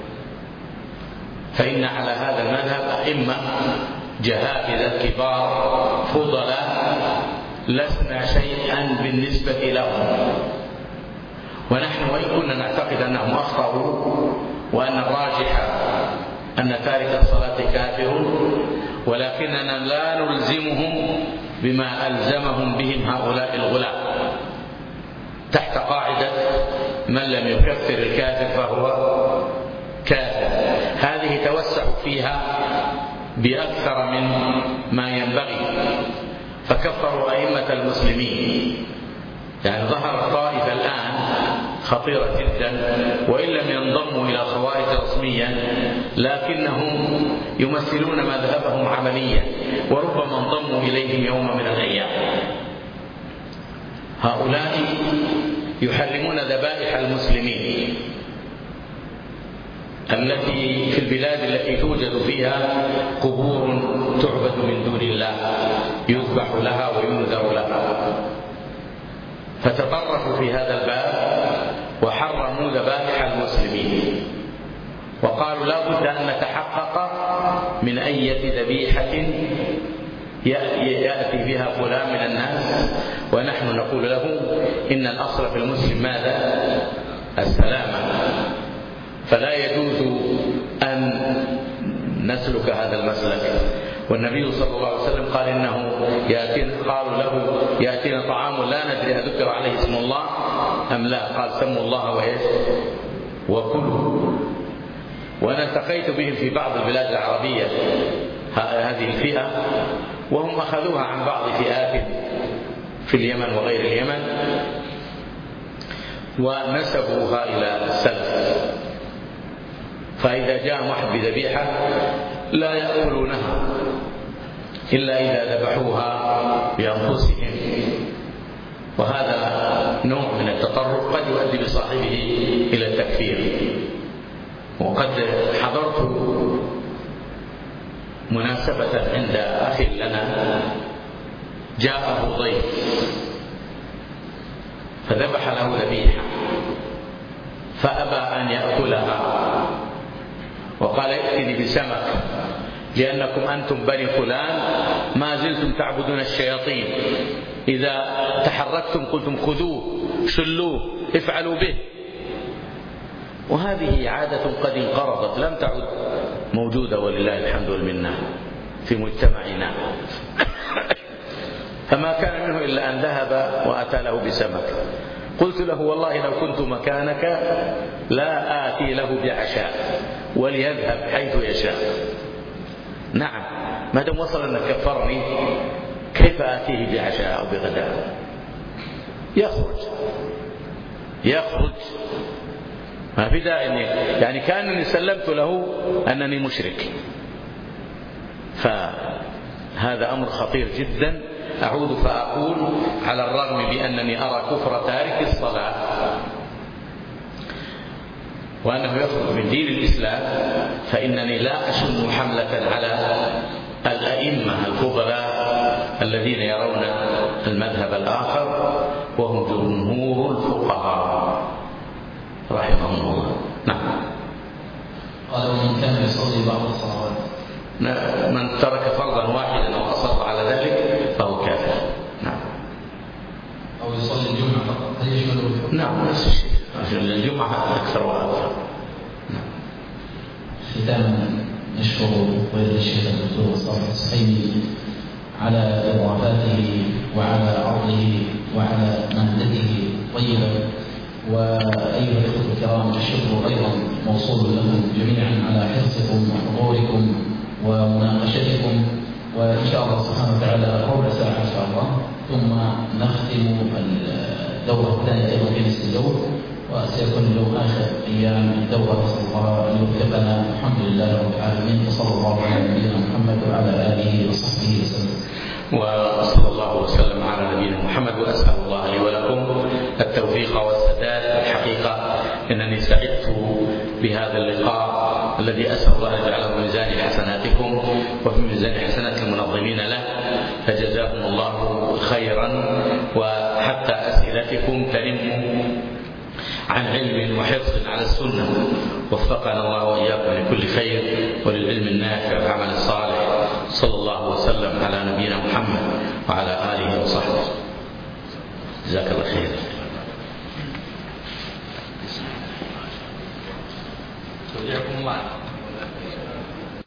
فإن على هذا المذهب أئمة جهابذة كبار فضلاء لسنا شيئا بالنسبة لهم، ونحن وإن كنا نعتقد أنهم أخطأوا وأن الراجح أن تارك الصلاة كافر، ولكننا لا نلزمهم بما ألزمهم بهم هؤلاء الغلاة تحت قاعدة من لم يكفر الكافر فهو كافر. هذه توسع فيها بأكثر من ما ينبغي، فكفروا أئمة المسلمين. يعني ظهرت طائفة الآن خطيرة جدا، وإن لم ينضموا إلى الخوارج رسميا لكنهم يمثلون مذهبهم عمليا، وربما انضموا إليهم يوم من الأيام. هؤلاء يحرمون ذبائح المسلمين التي في البلاد التي توجد فيها قبور تعبد من دون الله، يذبح لها وينذر لها. فتطرفوا في هذا الباب وحرموا ذبائح المسلمين، وقالوا لا بد أن نتحقق من أية ذبيحة يأتي بها فلان من الناس، ونحن نقول له إن الأصل في المسلم ماذا؟ السلامة. فلا يجوز أن نسلك هذا المسلك. والنبي صلى الله عليه وسلم قال إنه قالوا له يأتينا طعام لا ندري هذكر عليه اسم الله أم لا، قال سموا الله وإيش وكلوا. وأنا التقيت بهم في بعض البلاد العربية هذه الفئة، وهم أخذوها عن بعض فئات في اليمن وغير اليمن ونسبوها إلى السلف. فإذا جاء واحد بذبيحة لا يأكلونها إلا إذا ذبحوها بأنفسهم، وهذا نوع من التطرف قد يؤدي بصاحبه إلى التكفير. وقد حضرت مناسبة عند أخ لنا جاءه ضيف فذبح له ذبيحة فأبى أن يأكلها وقال ائتني بسمك لأنكم أنتم بني فلان ما زلتم تعبدون الشياطين، إذا تحركتم قلتم خذوه شلوه افعلوا به. وهذه عادة قد انقرضت لم تعد موجودة ولله الحمد والمنة في مجتمعنا. فما كان منه إلا أن ذهب وأتى له بسمك. قلت له والله لو كنت مكانك لا آتي له بعشاء وليذهب حيث يشاء. نعم، ما دام وصل أن كفرني كيف آتيه بعشاء أو بغداء؟ يخرج ما في داعي. يعني كأنني سلمت له أنني مشرك. فهذا أمر خطير جدا. أعود فأقول على الرغم بأنني أرى كفر تارك الصلاة وأنه يخرج من دين الإسلام، فإنني لا أشن حملة على الأئمة الفضلاء الذين يرون المذهب الآخر وهم جمهور الفقهاء رحمهم الله. نعم. قال ومن كان يصلي بعض الصلوات، من ترك فرضا واحدا وأصر على ذلك فهو كافر. نعم. أو يصلي الجمعة فقط هل يشمله؟ نعم نفس الشيء، الجمعة أكثر وأكثر. نعم. ختاما نشكر فضيلة الشيخ الدكتور صالح السحيمي على إضافاته وعلى عرضه وعلى مادته طيبة. وأيها الأخوة الكرام الشكر أيضا موصول لكم جميعا على حرصكم وحضوركم ومناقشتكم. وإن شاء الله سبحانه وتعالى ربع ساعة إن شاء الله ثم نختم الدورة الثانية أيضا في نفس الدور، وسيكون اليوم آخر أيام الدورة. نسأل الله أن يوفقنا. الحمد لله رب العالمين، وصلى الله على نبينا محمد وعلى آله وصحبه وسلم. وصلى الله وسلم على نبينا محمد. وأسأل الله لي ولكم التوفيق والسداد. الحقيقة إنني سعدت بهذا اللقاء الذي أسأل الله أن يجعله في ميزان حسناتكم وفي ميزان حسنات المنظمين له، فجزاكم الله خيرا. وحتى أسئلتكم تنم عن علم وحرص على السنة، وفقنا الله وإياكم لكل خير وللعلم النافع والعمل الصالح. صلى الله وسلم على نبينا محمد وعلى آله وصحبه. جزاك الله خير. الله